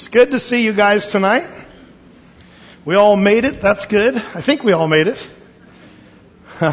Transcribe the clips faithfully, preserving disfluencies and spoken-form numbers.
good to see you guys tonight. We all made it. That's good. I think we all made it. How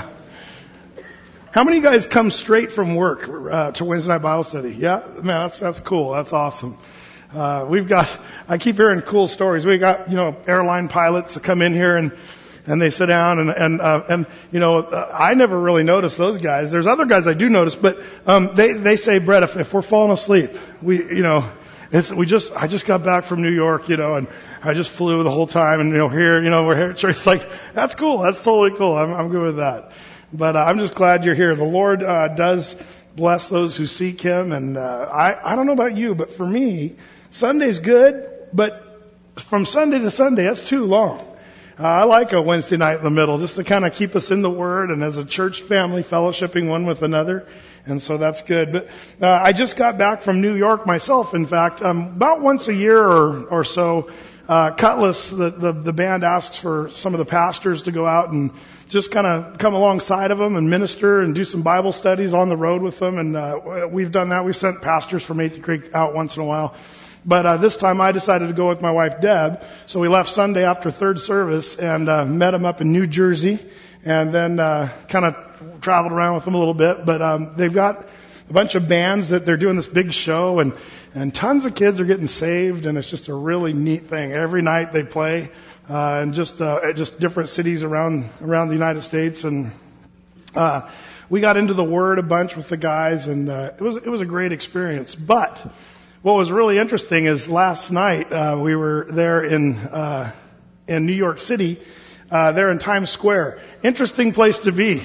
many of you guys come straight from work uh, to Wednesday night Bible study? Yeah, man, that's that's cool. That's awesome. Uh, we've got. I keep hearing cool stories. We got you know airline pilots that come in here and and they sit down and and uh, and you know uh, I never really noticed those guys. There's other guys I do notice, but um, they they say, Brett, if, if we're falling asleep, we you know. It's, we just, I just got back from New York, you know, and I just flew the whole time and, you know, here, you know, we're here at church. It's like, that's cool. That's totally cool. I'm, I'm good with that. But uh, I'm just glad you're here. The Lord, uh, does bless those who seek Him. And, uh, I, I don't know about you, but for me, Sunday's good, but from Sunday to Sunday, that's too long. Uh, I like a Wednesday night in the middle just to kind of keep us in the Word and as a church family fellowshipping one with another. And so that's good. But uh, I just got back from New York myself, in fact. Um, about once a year or, or so, uh, Cutlass, the, the, the band asks for some of the pastors to go out and just kind of come alongside of them and minister and do some Bible studies on the road with them. And uh, we've done that. We've sent pastors from Athey Creek out once in a while. But uh, this time I decided to go with my wife, Deb. So we left Sunday after third service and uh, met them up in New Jersey and then uh, kind of traveled around with them a little bit. But um, they've got a bunch of bands that they're doing this big show, and, and tons of kids are getting saved, and it's just a really neat thing. Every night they play uh, in just uh, just different cities around around the United States. And uh, we got into the Word a bunch with the guys, and uh, it was it was a great experience. But what was really interesting is last night uh, we were there in uh, in New York City, uh, there in Times Square. Interesting place to be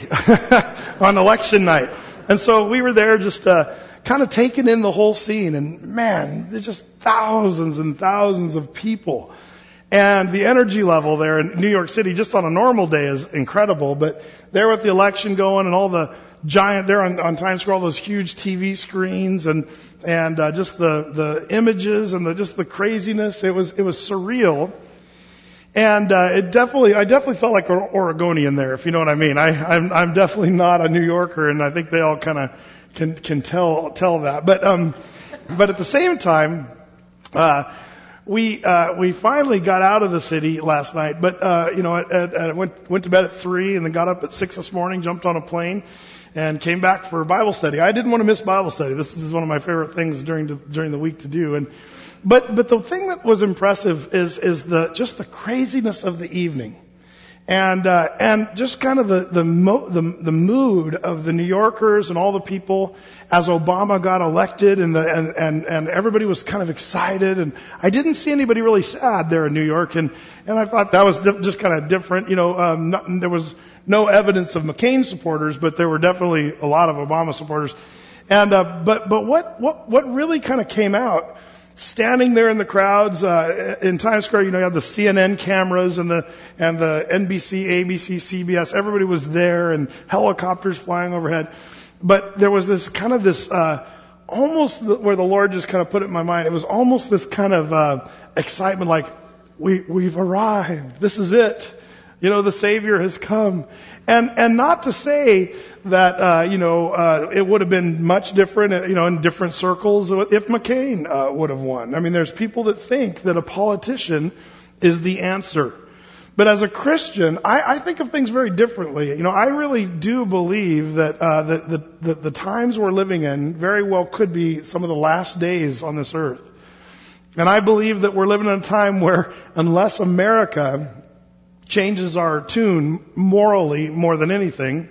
on election night. And so we were there just uh, kind of taking in the whole scene. And man, there's just thousands and thousands of people. And the energy level there in New York City just on a normal day is incredible. But there with the election going and all the giant there on, on Times Square, all those huge T V screens and and uh, just the the images and the just the craziness. It was it was surreal, and uh, it definitely I definitely felt like an Oregonian there, if you know what I mean. I I'm, I'm definitely not a New Yorker, and I think they all kind of can can tell tell that. But um, but at the same time, uh, we uh, we finally got out of the city last night. But uh, you know, at, at, at, went went to bed at three, and then got up at six this morning, jumped on a plane, and came back for Bible study. I didn't want to miss Bible study. This is one of my favorite things during the, during the week to do. And but but the thing that was impressive is is the just the craziness of the evening, and uh, and just kind of the the, mo- the the mood of the New Yorkers and all the people as Obama got elected, and the and and and everybody was kind of excited. And I didn't see anybody really sad there in New York, and and I thought that was di- just kind of different. You know, um, not, there was no evidence of McCain supporters, but there were definitely a lot of Obama supporters. And uh, but but what what what really kind of came out, standing there in the crowds uh, in Times Square, you know, you have the C N N cameras and the and the N B C, A B C, C B S. Everybody was there, and helicopters flying overhead. But there was this kind of this uh, almost the, where the Lord just kind of put it in my mind. It was almost this kind of uh, excitement, like we we've arrived. This is it. You know, the Savior has come. And, and not to say that, uh, you know, uh, it would have been much different, you know, in different circles if McCain, uh, would have won. I mean, there's people that think that a politician is the answer. But as a Christian, I, I think of things very differently. You know, I really do believe that, uh, that the, the, the times we're living in very well could be some of the last days on this earth. And I believe that we're living in a time where unless America changes our tune morally more than anything.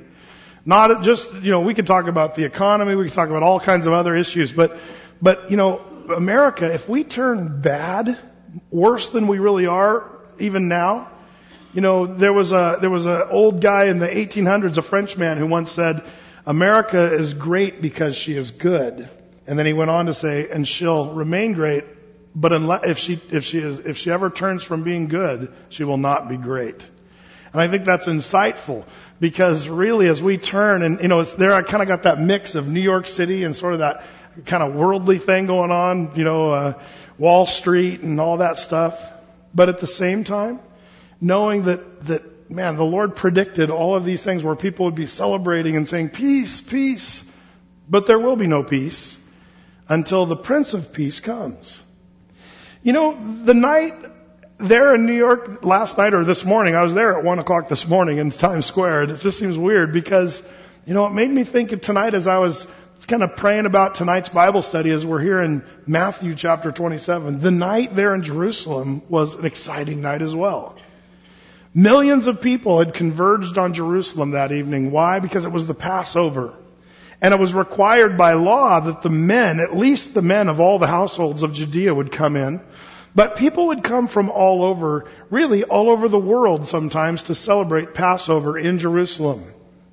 Not just, you know, we could talk about the economy, we could talk about all kinds of other issues, but, but, you know, America, if we turn bad, worse than we really are, even now, you know, there was a, there was an old guy in the eighteen hundreds, a Frenchman, who once said, America is great because she is good. And then he went on to say, and she'll remain great, but unless, if she, if she is, if she ever turns from being good, she will not be great. And I think that's insightful, because really as we turn, and you know, it's there, I kind of got that mix of New York City and sort of that kind of worldly thing going on, you know, uh, Wall Street and all that stuff. But at the same time, knowing that, that, man, the Lord predicted all of these things where people would be celebrating and saying, peace, peace. But there will be no peace until the Prince of Peace comes. You know, the night there in New York last night or this morning, I was there at one o'clock this morning in Times Square, and it just seems weird because, you know, it made me think of tonight as I was kind of praying about tonight's Bible study as we're here in Matthew chapter twenty-seven. The night there in Jerusalem was an exciting night as well. Millions of people had converged on Jerusalem that evening. Why? Because it was the Passover. And it was required by law that the men, at least the men of all the households of Judea, would come in. But people would come from all over, really all over the world sometimes, to celebrate Passover in Jerusalem.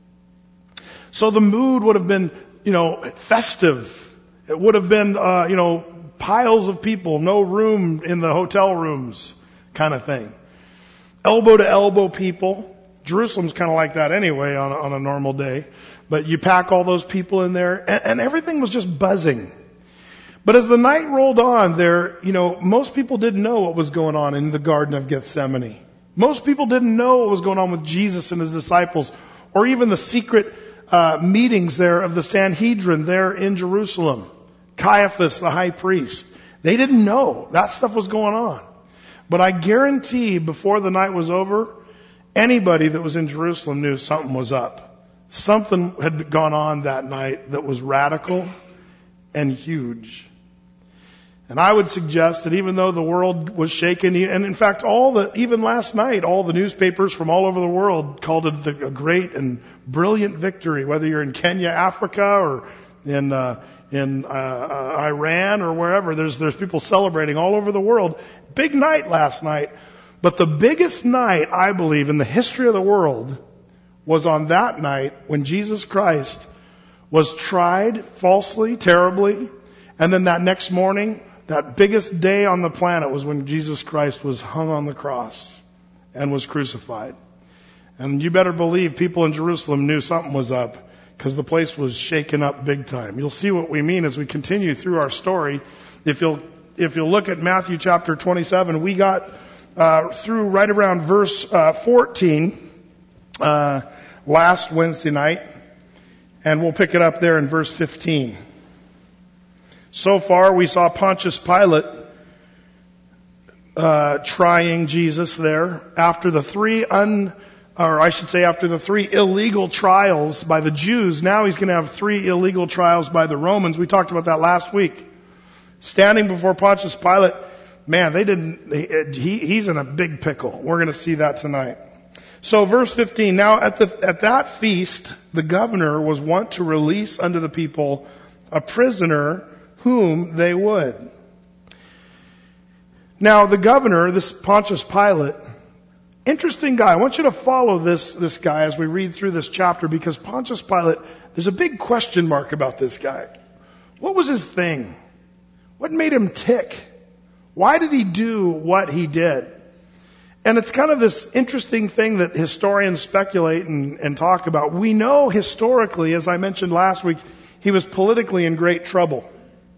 So the mood would have been, you know, festive. It would have been, uh, you know, piles of people, no room in the hotel rooms kind of thing. Elbow to elbow people. Jerusalem's kind of like that anyway on a, on a normal day. But you pack all those people in there, and, and everything was just buzzing. But as the night rolled on there, you know, most people didn't know what was going on in the Garden of Gethsemane. Most people didn't know what was going on with Jesus and his disciples, or even the secret uh, meetings there of the Sanhedrin there in Jerusalem. Caiaphas, the high priest. They didn't know that stuff was going on. But I guarantee before the night was over, anybody that was in Jerusalem knew something was up. Something had gone on that night that was radical and huge. And I would suggest that even though the world was shaken, and in fact, all the, even last night, all the newspapers from all over the world called it the, a great and brilliant victory, whether you're in Kenya, Africa, or in, uh, in, uh, uh, Iran or wherever. There's, there's people celebrating all over the world. Big night last night. But the biggest night, I believe, in the history of the world was on that night when Jesus Christ was tried falsely, terribly, and then that next morning, that biggest day on the planet was when Jesus Christ was hung on the cross and was crucified. And you better believe people in Jerusalem knew something was up because the place was shaken up big time. You'll see what we mean as we continue through our story. If you'll, if you'll look at Matthew chapter twenty-seven, we got uh, through right around verse uh, fourteen uh, last Wednesday night, and we'll pick it up there in verse fifteen. So far, we saw Pontius Pilate uh, trying Jesus there after the three un, or I should say after the three illegal trials by the Jews. Now he's going to have three illegal trials by the Romans. We talked about that last week. Standing before Pontius Pilate, man, they didn't. They, he, he's in a big pickle. We're going to see that tonight. So, verse fifteen. Now, at the at that feast, the governor was wont to release unto the people a prisoner whom they would. Now, the governor, this Pontius Pilate, interesting guy. I want you to follow this, this guy as we read through this chapter, because Pontius Pilate, there's a big question mark about this guy. What was his thing? What made him tick? Why did he do what he did? And it's kind of this interesting thing that historians speculate and, and talk about. We know historically, as I mentioned last week, he was politically in great trouble.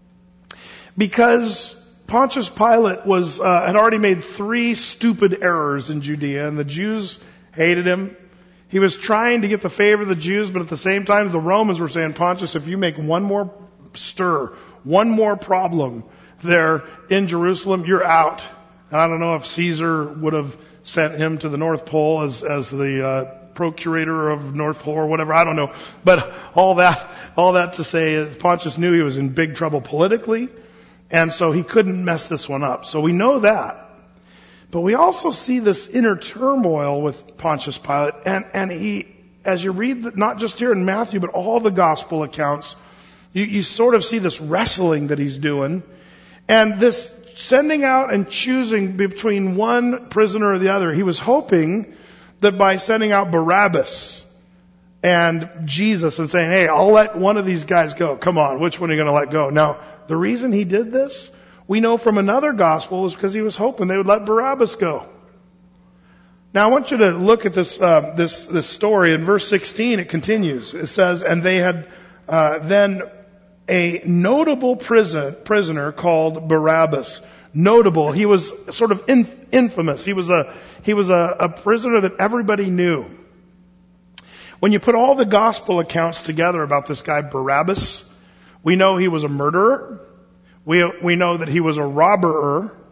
Because Pontius Pilate was uh, had already made three stupid errors in Judea, and the Jews hated him. He was trying to get the favor of the Jews, but at the same time, the Romans were saying, Pontius, if you make one more stir, one more problem there in Jerusalem, you're out. And I don't know if Caesar would have sent him to the North Pole as as the uh, procurator of North Pole or whatever. I don't know. But all that, all that to say is Pontius knew he was in big trouble politically. And so he couldn't mess this one up. So we know that. But we also see this inner turmoil with Pontius Pilate. And, and he, as you read, the, not just here in Matthew, but all the gospel accounts, you, you sort of see this wrestling that he's doing. And this sending out and choosing between one prisoner or the other. He was hoping that by sending out Barabbas and Jesus and saying, hey, I'll let one of these guys go. Come on, which one are you going to let go? Now, the reason he did this, we know from another gospel, is because he was hoping they would let Barabbas go. Now, I want you to look at this uh, this this story. In verse sixteen, it continues. It says, and they had uh, then a notable prison, prisoner called Barabbas. Notable. He was sort of in, infamous. He was a he was a, a prisoner that everybody knew. When you put all the gospel accounts together about this guy Barabbas, we know he was a murderer. We we know that he was a robberer.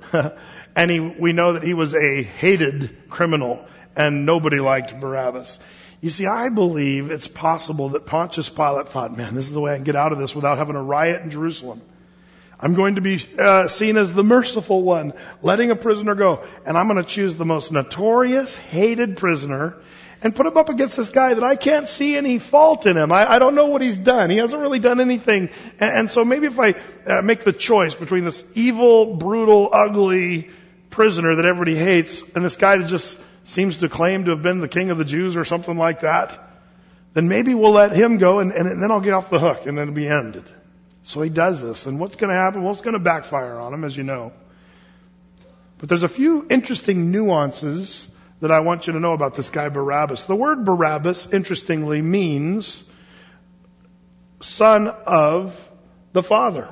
and he, we know that he was a hated criminal, and nobody liked Barabbas. You see, I believe it's possible that Pontius Pilate thought, man, this is the way I can get out of this without having a riot in Jerusalem. I'm going to be uh, seen as the merciful one, letting a prisoner go. And I'm going to choose the most notorious, hated prisoner and put him up against this guy that I can't see any fault in him. I, I don't know what he's done. He hasn't really done anything. And, and so maybe if I uh, make the choice between this evil, brutal, ugly prisoner that everybody hates and this guy that just seems to claim to have been the king of the Jews or something like that, then maybe we'll let him go and, and then I'll get off the hook and then it'll be ended. So he does this. And what's going to happen? Well, it's going to backfire on him, as you know. But there's a few interesting nuances that I want you to know about this guy Barabbas. The word Barabbas, interestingly, means son of the father.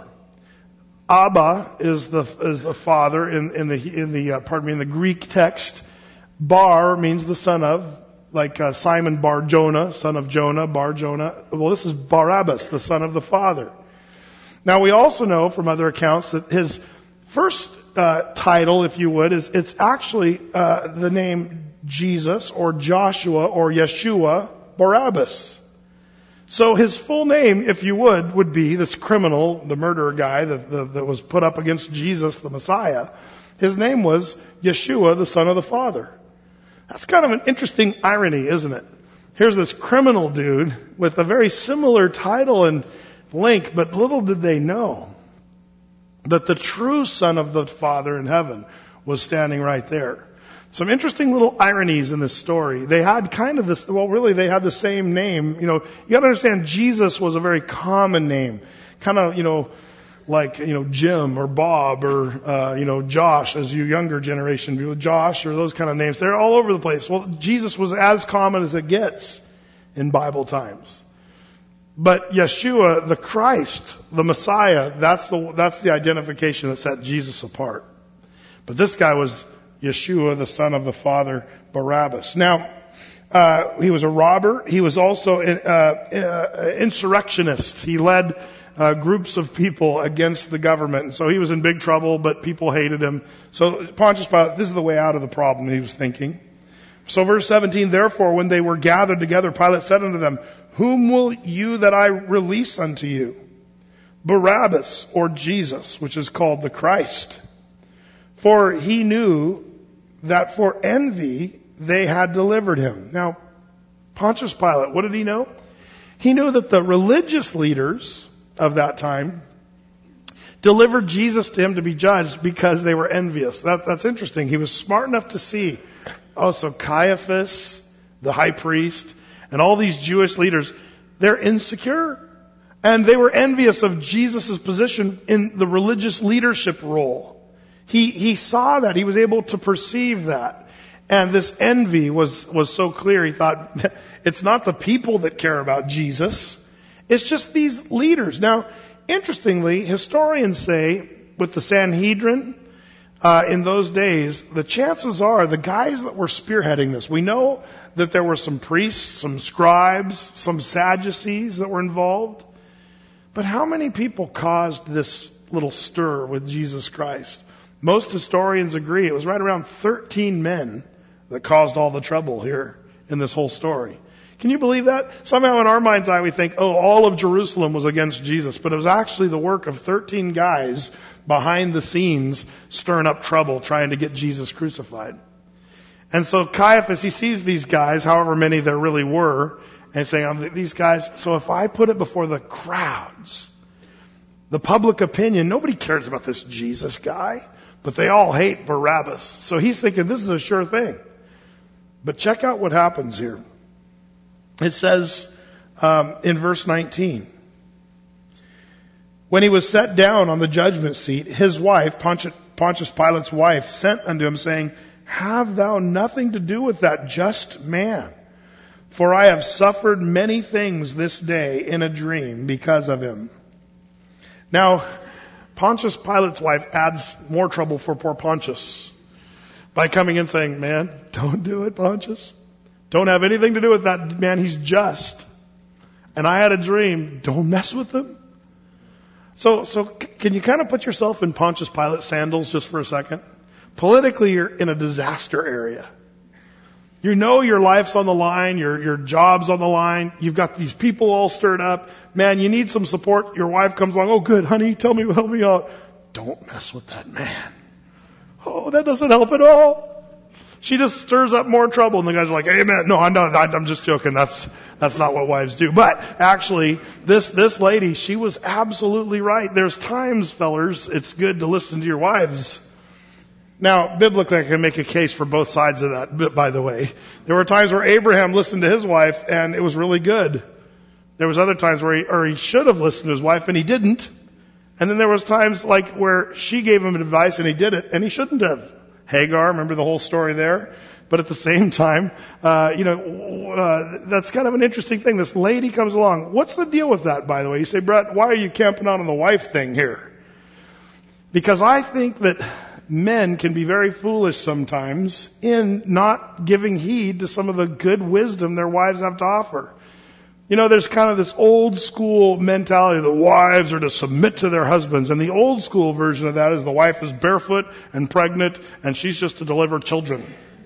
Abba is the is the father in in the in the uh, pardon me in the Greek text. Bar means the son of, like uh, Simon Bar Jonah, son of Jonah, Bar Jonah. Well, this is Barabbas, the son of the father. Now we also know from other accounts that his first uh, title, if you would, is it's actually uh, the name Jesus or Joshua or Yeshua Barabbas. So his full name, if you would, would be this criminal, the murderer guy that, the, that was put up against Jesus, the Messiah. His name was Yeshua, the son of the Father. That's kind of an interesting irony, isn't it? Here's this criminal dude with a very similar title and link, but little did they know that the true Son of the Father in heaven was standing right there. Some interesting little ironies in this story. They had kind of this, well, really they had the same name. You know, you gotta understand Jesus was a very common name. Kind of, you know, like, you know, Jim or Bob or, uh, you know, Josh as you younger generation, Josh or those kind of names. They're all over the place. Well, Jesus was as common as it gets in Bible times. But Yeshua, the Christ, the Messiah, that's the, that's the identification that set Jesus apart. But this guy was Yeshua, the son of the Father, Barabbas. Now, uh, he was a robber. He was also an uh, uh, insurrectionist. He led uh, groups of people against the government. And so he was in big trouble, but people hated him. So Pontius Pilate, this is the way out of the problem, he was thinking. So verse seventeen, therefore, when they were gathered together, Pilate said unto them, whom will you that I release unto you? Barabbas or Jesus, which is called the Christ. For he knew that for envy they had delivered him. Now, Pontius Pilate, what did he know? He knew that the religious leaders of that time delivered Jesus to him to be judged because they were envious. That, that's interesting. He was smart enough to see. Oh, so Caiaphas, the high priest, and all these Jewish leaders, they're insecure. And they were envious of Jesus' position in the religious leadership role. He, he saw that. He was able to perceive that. And this envy was, was so clear. He thought, it's not the people that care about Jesus. It's just these leaders. Now, interestingly, historians say with the Sanhedrin, uh, in those days, the chances are the guys that were spearheading this, we know that there were some priests, some scribes, some Sadducees that were involved. But how many people caused this little stir with Jesus Christ? Most historians agree it was right around thirteen men that caused all the trouble here in this whole story. Can you believe that? Somehow in our mind's eye we think, oh, all of Jerusalem was against Jesus. But it was actually the work of thirteen guys behind the scenes stirring up trouble trying to get Jesus crucified. And so Caiaphas, he sees these guys, however many there really were, and he's saying, these guys, so if I put it before the crowds, the public opinion, nobody cares about this Jesus guy, but they all hate Barabbas. So he's thinking this is a sure thing. But check out what happens here. It says um, in verse nineteen, when he was set down on the judgment seat, his wife, Pontius, Pontius Pilate's wife, sent unto him saying, have thou nothing to do with that just man? For I have suffered many things this day in a dream because of him. Now, Pontius Pilate's wife adds more trouble for poor Pontius by coming in saying, man, don't do it, Pontius. Don't have anything to do with that man. He's just. And I had a dream. Don't mess with him. So, so c- can you kind of put yourself in Pontius Pilate's sandals just for a second? Politically, you're in a disaster area. You know your life's on the line, your, your job's on the line, you've got these people all stirred up. Man, you need some support. Your wife comes along, oh good, honey, tell me, help me out. Don't mess with that man. Oh, that doesn't help at all. She just stirs up more trouble, and the guys are like, amen. No, I'm not, I'm just joking. That's, that's not what wives do. But actually, this, this lady, she was absolutely right. There's times, fellers, it's good to listen to your wives. Now, biblically, I can make a case for both sides of that, by the way. There were times where Abraham listened to his wife, and it was really good. There was other times where he, or he should have listened to his wife, and he didn't. And then there was times like where she gave him advice, and he did it, and he shouldn't have. Hagar, remember the whole story there? But at the same time, uh, you know, uh, that's kind of an interesting thing. This lady comes along. What's the deal with that, by the way? You say, Brett, why are you camping out on the wife thing here? Because I think that men can be very foolish sometimes in not giving heed to some of the good wisdom their wives have to offer. You know, there's kind of this old school mentality that wives are to submit to their husbands. And the old school version of that is the wife is barefoot and pregnant and she's just to deliver children.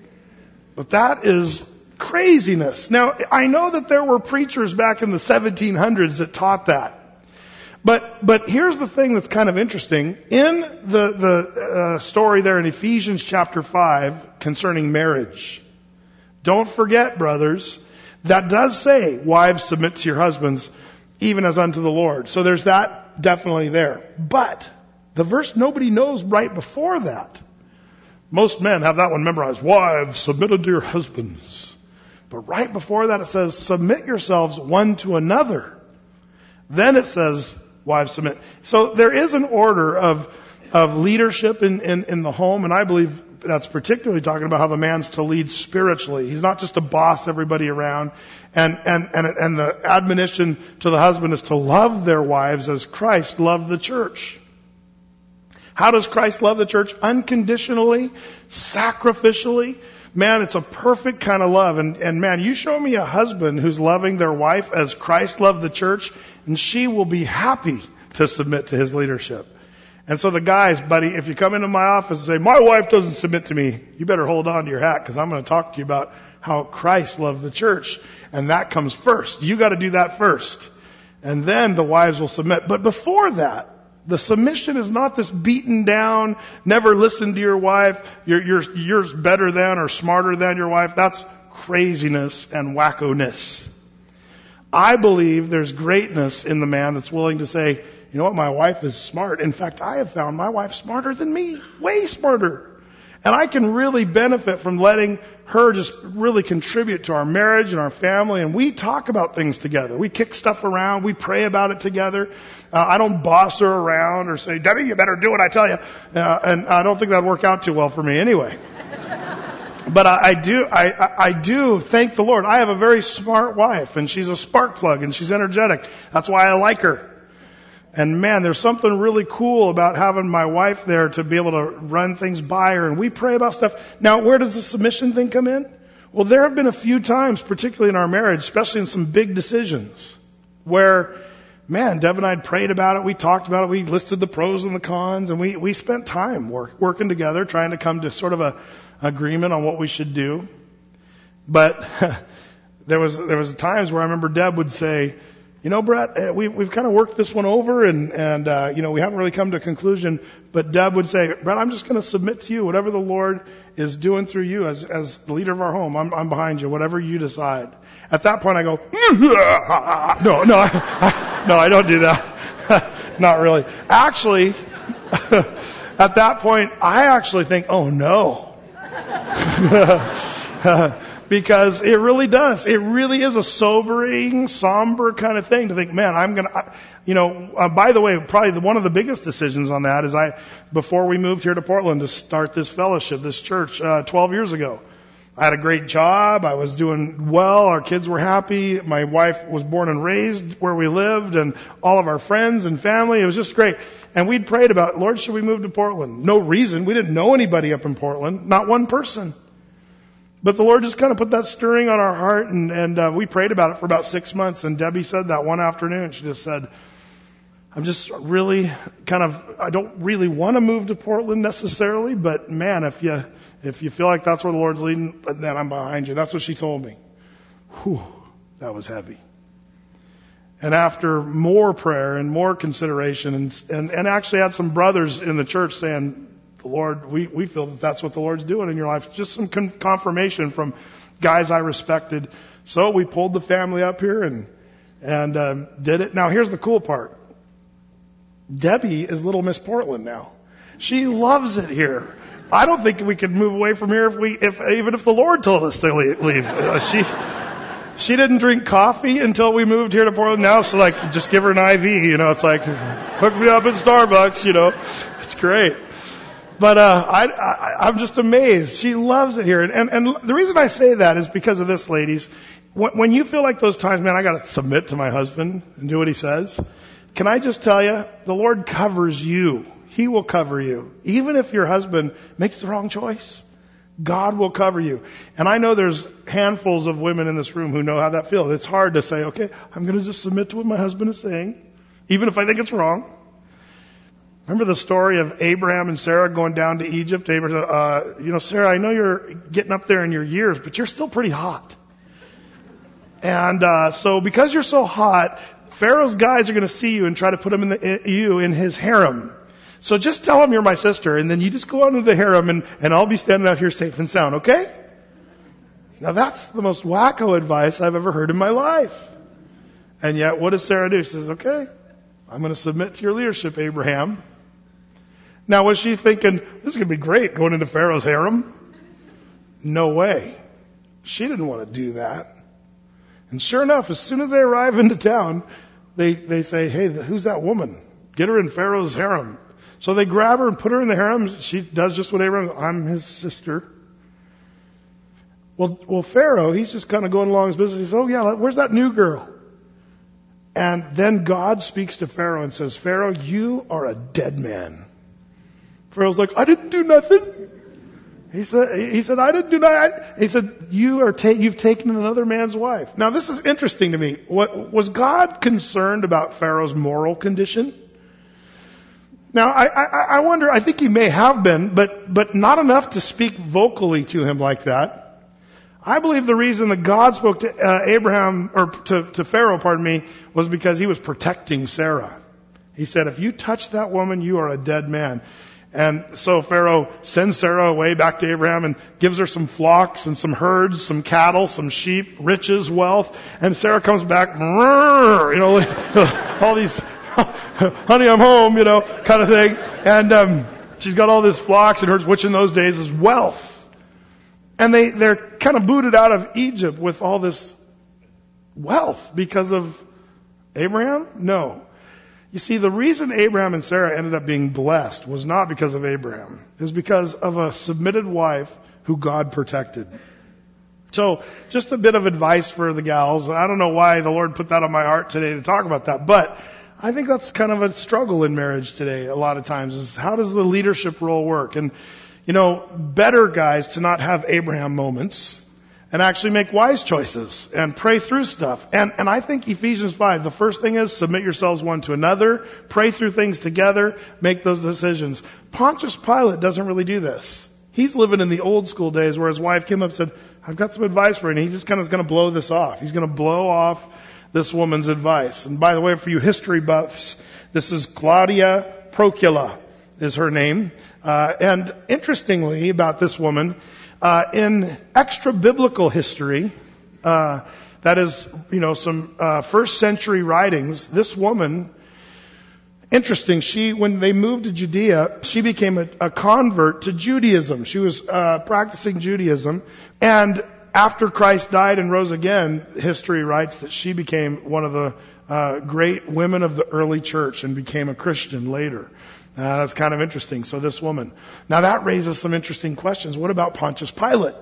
But that is craziness. Now, I know that there were preachers back in the seventeen hundreds that taught that. But, but here's the thing that's kind of interesting. In the, the uh, story there in Ephesians chapter five concerning marriage, don't forget, brothers, that does say, wives, submit to your husbands, even as unto the Lord. So there's that definitely there. But the verse nobody knows right before that. Most men have that one memorized. Wives, submit unto your husbands. But right before that it says, submit yourselves one to another. Then it says, wives, submit. So there is an order of, of leadership in, in, in the home, and I believe that's particularly talking about how the man's to lead spiritually. He's not just to boss everybody around. And, and, and, and the admonition to the husband is to love their wives as Christ loved the church. How does Christ love the church? Unconditionally, sacrificially. Man, it's a perfect kind of love. And, and man, you show me a husband who's loving their wife as Christ loved the church, and she will be happy to submit to his leadership. And so the guys, buddy, if you come into my office and say, my wife doesn't submit to me, you better hold on to your hat, because I'm going to talk to you about how Christ loved the church. And that comes first. You got to do that first. And then the wives will submit. But before that, the submission is not this beaten down, never listen to your wife, you're, you're, you're better than or smarter than your wife. That's craziness and wacko-ness. I believe there's greatness in the man that's willing to say, you know what, my wife is smart. In fact, I have found my wife smarter than me, way smarter. And I can really benefit from letting her just really contribute to our marriage and our family. And we talk about things together. We kick stuff around. We pray about it together. Uh, I don't boss her around or say, Debbie, you better do what I tell you. Uh, and I don't think that'd work out too well for me anyway. But I, I do, I, I do thank the Lord. I have a very smart wife, and she's a spark plug, and she's energetic. That's why I like her. And man, there's something really cool about having my wife there to be able to run things by her, and we pray about stuff. Now, where does the submission thing come in? Well, there have been a few times, particularly in our marriage, especially in some big decisions, where, man, Deb and I had prayed about it, we talked about it, we listed the pros and the cons, and we, we spent time work, working together, trying to come to sort of a agreement on what we should do. But there was there was times where I remember Deb would say, you know, Brett, we, we've kind of worked this one over, and, and uh, you know, we haven't really come to a conclusion. But Deb would say, Brett, I'm just going to submit to you. Whatever the Lord is doing through you as, as the leader of our home, I'm, I'm behind you, whatever you decide. At that point, I go, no, no, I, no, I don't do that. Not really. Actually, at that point, I actually think, oh, no. Because it really does. It really is a sobering, somber kind of thing to think, man, I'm going to, you know, uh, by the way, probably the, one of the biggest decisions on that is I, before we moved here to Portland to start this fellowship, this church, uh, twelve years ago, I had a great job. I was doing well. Our kids were happy. My wife was born and raised where we lived, and all of our friends and family. It was just great. And we'd prayed about, Lord, should we move to Portland? No reason. We didn't know anybody up in Portland. Not one person. But the Lord just kind of put that stirring on our heart, and, and uh, we prayed about it for about six months. And Debbie said that one afternoon, she just said, I'm just really kind of, I don't really want to move to Portland necessarily, but man, if you, if you feel like that's where the Lord's leading, then I'm behind you. That's what she told me. Whew, that was heavy. And after more prayer and more consideration, and, and, and actually had some brothers in the church saying, the Lord, we, we feel that that's what the Lord's doing in your life. Just some con- confirmation from guys I respected. So we pulled the family up here and, and um, did it. Now here's the cool part. Debbie is Little Miss Portland now. She loves it here. I don't think we could move away from here if we, if even if the Lord told us to leave. Uh, she, she didn't drink coffee until we moved here to Portland. Now it's like just give her an I V. You know, it's like hook me up at Starbucks. You know, it's great. But uh, I, I, I'm just amazed. She loves it here, and, and and the reason I say that is because of this, ladies. When, when you feel like those times, man, I got to submit to my husband and do what he says. Can I just tell you, the Lord covers you. He will cover you. Even if your husband makes the wrong choice, God will cover you. And I know there's handfuls of women in this room who know how that feels. It's hard to say, okay, I'm going to just submit to what my husband is saying, even if I think it's wrong. Remember the story of Abraham and Sarah going down to Egypt? Abraham said, uh, you know, Sarah, I know you're getting up there in your years, but you're still pretty hot. And uh, so because you're so hot, Pharaoh's guys are going to see you and try to put him in the, you in his harem. So just tell him you're my sister, and then you just go on to the harem, and, and I'll be standing out here safe and sound, okay? Now that's the most wacko advice I've ever heard in my life. And yet, what does Sarah do? She says, okay, I'm going to submit to your leadership, Abraham. Now was she thinking, this is going to be great, going into Pharaoh's harem? No way. She didn't want to do that. And sure enough, as soon as they arrive into town, they, they say, hey, who's that woman? Get her in Pharaoh's harem. So they grab her and put her in the harem. She does just what Abraham, I'm his sister. Well, well, Pharaoh, he's just kind of going along his business. He says, oh yeah, where's that new girl? And then God speaks to Pharaoh and says, Pharaoh, you are a dead man. Pharaoh's like, I didn't do nothing. He said, he said, I didn't do that. He said, you are ta- you've taken another man's wife. Now this is interesting to me. What, was God concerned about Pharaoh's moral condition? Now, I, I, I wonder, I think he may have been, but, but not enough to speak vocally to him like that. I believe the reason that God spoke to uh, Abraham, or to, to Pharaoh, pardon me, was because he was protecting Sarah. He said, if you touch that woman, you are a dead man. And so Pharaoh sends Sarah away back to Abraham and gives her some flocks and some herds, some cattle, some sheep, riches, wealth. And Sarah comes back, you know, all these, honey, I'm home, you know, kind of thing. And um, she's got all this flocks and herds, which in those days is wealth. And they, they're kind of booted out of Egypt with all this wealth because of Abraham? No. You see, the reason Abraham and Sarah ended up being blessed was not because of Abraham. It was because of a submitted wife who God protected. So, just a bit of advice for the gals. I don't know why the Lord put that on my heart today to talk about that, but I think that's kind of a struggle in marriage today a lot of times, is how does the leadership role work? And, you know, better guys to not have Abraham moments and actually make wise choices and pray through stuff. And, and I think Ephesians five, the first thing is submit yourselves one to another, pray through things together, make those decisions. Pontius Pilate doesn't really do this. He's living in the old school days where his wife came up and said, I've got some advice for you. And he just kind of is going to blow this off. He's going to blow off this woman's advice. And by the way, for you history buffs, this is Claudia Procula is her name. Uh, and interestingly about this woman, Uh, in extra-biblical history, uh, that is, you know, some uh, first century writings, this woman, interesting, she, when they moved to Judea, she became a, a convert to Judaism. She was uh, practicing Judaism, and after Christ died and rose again, history writes that she became one of the uh, great women of the early church and became a Christian later. Uh, that's kind of interesting. So this woman. Now that raises some interesting questions. What about Pontius Pilate?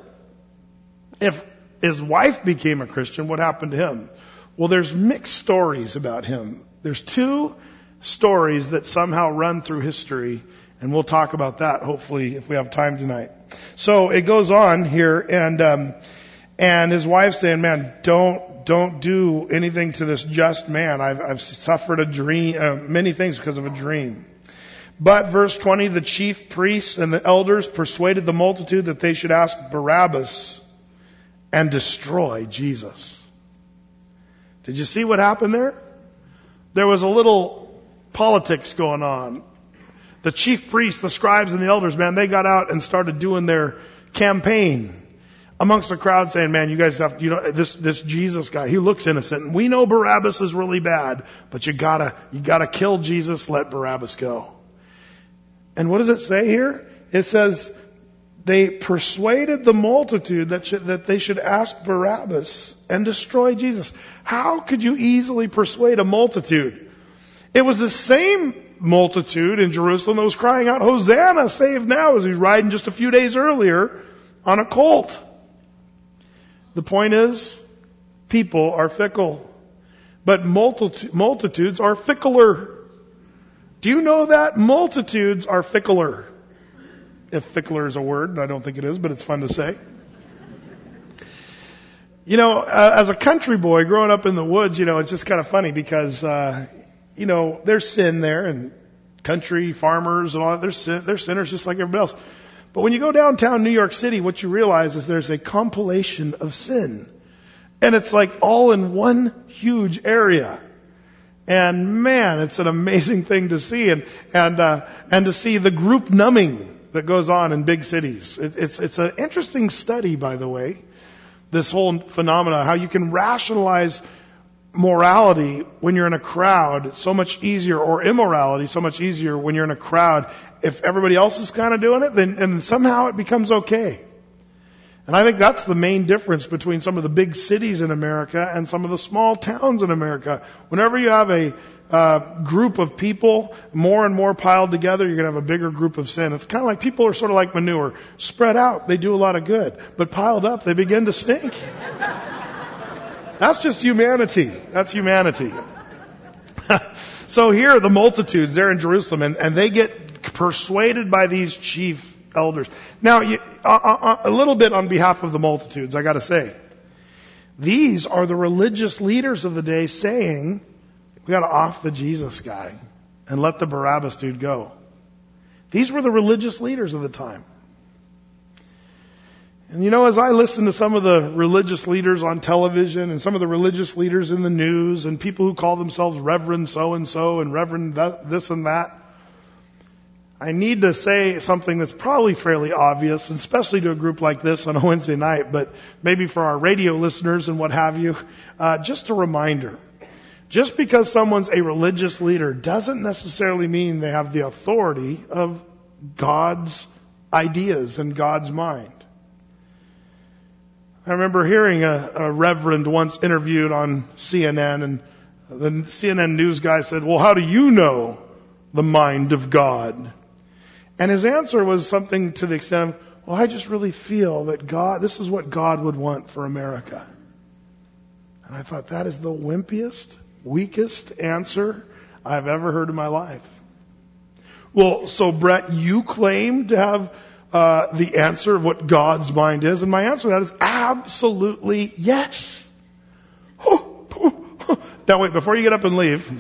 If his wife became a Christian, what happened to him? Well, there's mixed stories about him. There's two stories that somehow run through history, and we'll talk about that hopefully if we have time tonight. So it goes on here, and um, And his wife saying, man, don't, don't do anything to this just man. I've, I've suffered a dream, uh, many things because of a dream. But verse twenty, the chief priests and the elders persuaded the multitude that they should ask Barabbas and destroy Jesus. Did you see what happened there? There was a little politics going on. The chief priests, the scribes, and the elders, man, they got out and started doing their campaign amongst the crowd saying, man, you guys have to, you know, this, this Jesus guy, he looks innocent. And we know Barabbas is really bad, but you gotta, you gotta kill Jesus, let Barabbas go. And what does it say here? It says, they persuaded the multitude that should, that they should ask Barabbas and destroy Jesus. How could you easily persuade a multitude? It was the same multitude in Jerusalem that was crying out, Hosanna, save now, as he was riding just a few days earlier on a colt. The point is, people are fickle, but multitu- multitudes are fickler. Do you know that? Multitudes are fickler. If fickler is a word, I don't think it is, but it's fun to say. You know, uh, as a country boy growing up in the woods, you know, it's just kind of funny because, uh, you know, there's sin there, and country farmers and all that, they're, sin- they're sinners just like everybody else. But when you go downtown New York City, what you realize is there's a compilation of sin. And it's like all in one huge area. And man, it's an amazing thing to see, and and uh, and to see the group numbing that goes on in big cities. It, it's it's an interesting study, by the way. This whole phenomena, how you can rationalize morality when you're in a crowd. It's so much easier, or immorality so much easier when you're in a crowd. If everybody else is kind of doing it, then and somehow it becomes okay. And I think that's the main difference between some of the big cities in America and some of the small towns in America. Whenever you have a uh, group of people more and more piled together, you're going to have a bigger group of sin. It's kind of like people are sort of like manure. Spread out, they do a lot of good. But piled up, they begin to stink. That's just humanity. That's humanity. So here are the multitudes. They're in Jerusalem, and, and they get persuaded by these chief elders. Now, you, uh, uh, a little bit on behalf of the multitudes, I got to say, these are the religious leaders of the day saying, we got to off the Jesus guy and let the Barabbas dude go. These were the religious leaders of the time. And you know, as I listen to some of the religious leaders on television and some of the religious leaders in the news and people who call themselves Reverend so-and-so and Reverend that, this and that, I need to say something that's probably fairly obvious, and especially to a group like this on a Wednesday night, but maybe for our radio listeners and what have you, uh, just a reminder. Just because someone's a religious leader doesn't necessarily mean they have the authority of God's ideas and God's mind. I remember hearing a, a reverend once interviewed on C N N, and the C N N news guy said, well, how do you know the mind of God? And his answer was something to the extent of, well, I just really feel that God, this is what God would want for America. And I thought, that is the wimpiest, weakest answer I've ever heard in my life. Well, so Brett, you claim to have uh, the answer of what God's mind is, and my answer to that is absolutely yes. Oh, oh, oh. Now wait, before you get up and leave.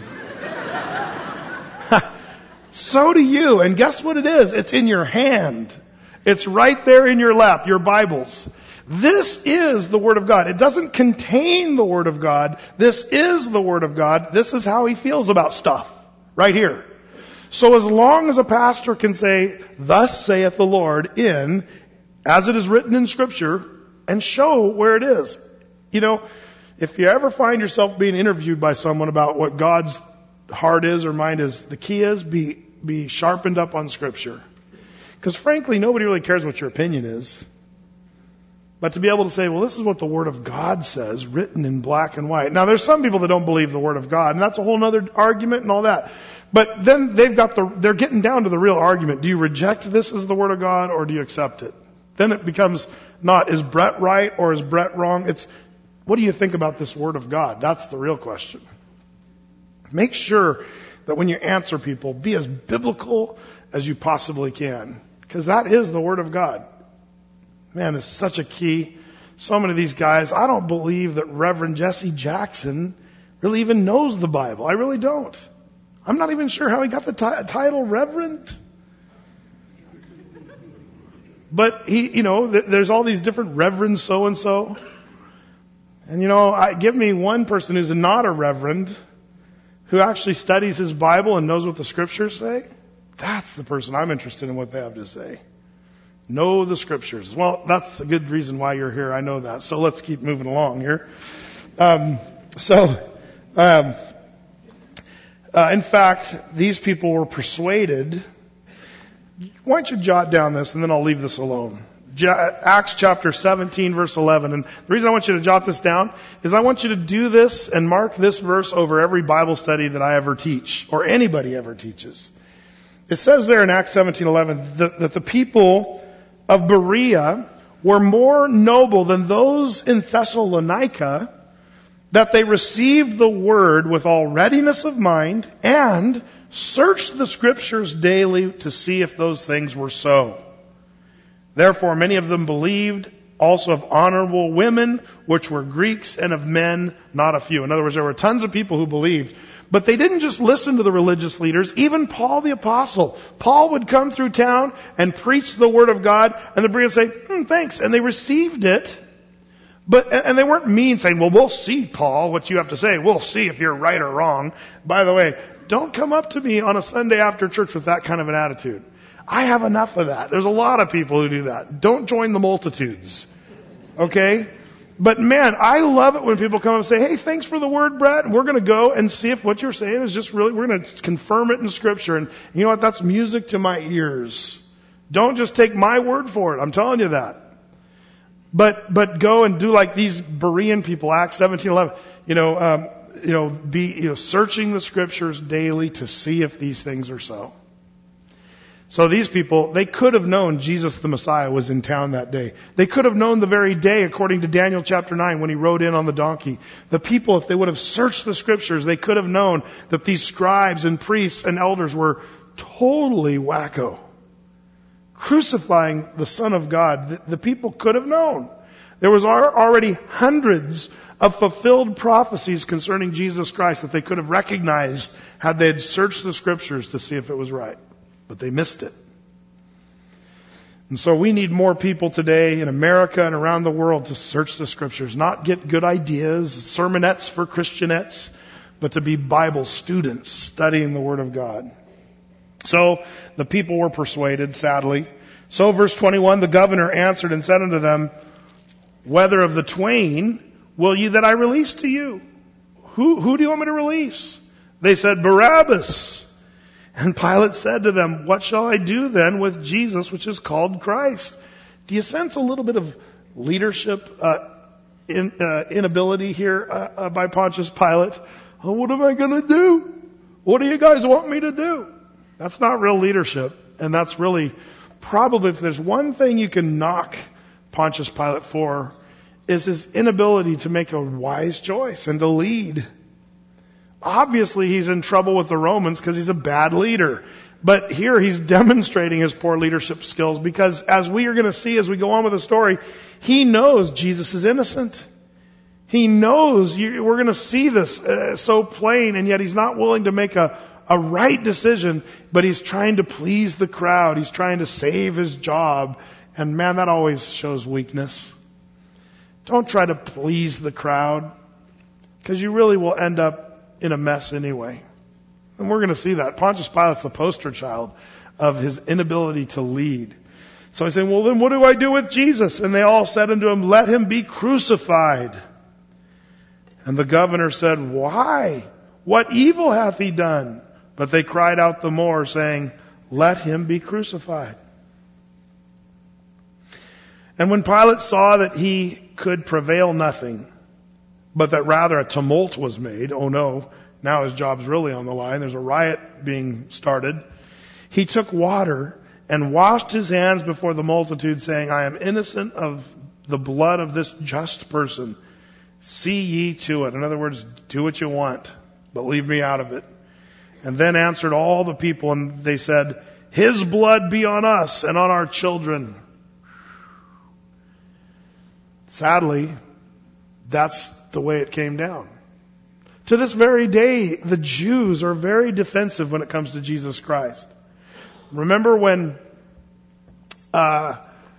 So do you. And guess what it is? It's in your hand. It's right there in your lap, your Bibles. This is the Word of God. It doesn't contain the Word of God. This is the Word of God. This is how He feels about stuff. Right here. So as long as a pastor can say, thus saith the Lord in, as it is written in Scripture, and show where it is. You know, if you ever find yourself being interviewed by someone about what God's heart is or mind is, the key is be be sharpened up on Scripture. Because frankly, nobody really cares what your opinion is. But to be able to say, well, this is what the Word of God says, written in black and white. Now, there's some people that don't believe the Word of God, and that's a whole other argument and all that. But then they've got the, they're getting down to the real argument. Do you reject this as the Word of God, or do you accept it? Then it becomes not, is Brett right or is Brett wrong? It's, what do you think about this Word of God? That's the real question. Make sure that when you answer people, be as biblical as you possibly can. Because that is the Word of God. Man, it's such a key, so many of these guys, I don't believe that Reverend Jesse Jackson really even knows the Bible. I really don't. I'm not even sure how he got the t- title Reverend. But he, you know, th- there's all these different Reverends so-and-so. And you know, I, give me one person who's not a reverend, who actually studies his Bible and knows what the scriptures say. That's the person I'm interested in what they have to say. Know the scriptures. Well, that's a good reason why you're here. I know that. So let's keep moving along here. Um, so, um, uh, in fact, these people were persuaded. Why don't you jot down this and then I'll leave this alone. Acts chapter seventeen, verse eleven. And the reason I want you to jot this down is I want you to do this and mark this verse over every Bible study that I ever teach, or anybody ever teaches. It says there in Acts seventeen eleven that, that the people of Berea were more noble than those in Thessalonica, that they received the word with all readiness of mind and searched the scriptures daily to see if those things were so. Therefore, many of them believed, also of honorable women, which were Greeks, and of men, not a few. In other words, there were tons of people who believed. But they didn't just listen to the religious leaders. Even Paul the Apostle. Paul would come through town and preach the Word of God, and the Bereans would say, hmm, thanks. And they received it. But, and they weren't mean, saying, well, we'll see, Paul, what you have to say. We'll see if you're right or wrong. By the way, don't come up to me on a Sunday after church with that kind of an attitude. I have enough of that. There's a lot of people who do that. Don't join the multitudes. Okay? But man, I love it when people come and say, hey, thanks for the word, Brett. We're going to go and see if what you're saying is just really, we're going to confirm it in Scripture. And you know what? That's music to my ears. Don't just take my word for it. I'm telling you that. But, but go and do like these Berean people, Acts seventeen eleven. You know, um, you know, be, you know, searching the Scriptures daily to see if these things are so. So these people, they could have known Jesus the Messiah was in town that day. They could have known the very day, according to Daniel chapter nine, when he rode in on the donkey. The people, if they would have searched the scriptures, they could have known that these scribes and priests and elders were totally wacko, crucifying the Son of God. The, the people could have known. There was already hundreds of fulfilled prophecies concerning Jesus Christ that they could have recognized had they had searched the scriptures to see if it was right. But they missed it. And so we need more people today in America and around the world to search the scriptures, not get good ideas, sermonettes for Christianettes, but to be Bible students studying the Word of God. So the people were persuaded, sadly. So verse twenty-one, the governor answered and said unto them, whether of the twain will ye that I release to you? Who, who do you want me to release? They said, Barabbas. And Pilate said to them, what shall I do then with Jesus, which is called Christ? Do you sense a little bit of leadership uh, in, uh, inability here uh, uh, by Pontius Pilate? Oh, what am I going to do? What do you guys want me to do? That's not real leadership. And that's really probably, if there's one thing you can knock Pontius Pilate for, is his inability to make a wise choice and to lead. Obviously, he's in trouble with the Romans because he's a bad leader. But here he's demonstrating his poor leadership skills because, as we are going to see as we go on with the story, he knows Jesus is innocent. He knows, you, we're going to see this uh, so plain, and yet he's not willing to make a, a right decision, but he's trying to please the crowd. He's trying to save his job. And man, that always shows weakness. Don't try to please the crowd, because you really will end up in a mess anyway. And we're going to see that. Pontius Pilate's the poster child of his inability to lead. So he's saying, well, then what do I do with Jesus? And they all said unto him, let him be crucified. And the governor said, why? What evil hath he done? But they cried out the more, saying, let him be crucified. And when Pilate saw that he could prevail nothing, but that rather a tumult was made, oh no, now his job's really on the line, there's a riot being started, he took water and washed his hands before the multitude, saying, I am innocent of the blood of this just person. See ye to it. In other words, do what you want, but leave me out of it. And then answered all the people, and they said, his blood be on us and on our children. Sadly, that's the way it came down. To this very day, the Jews are very defensive when it comes to Jesus Christ. Remember when uh,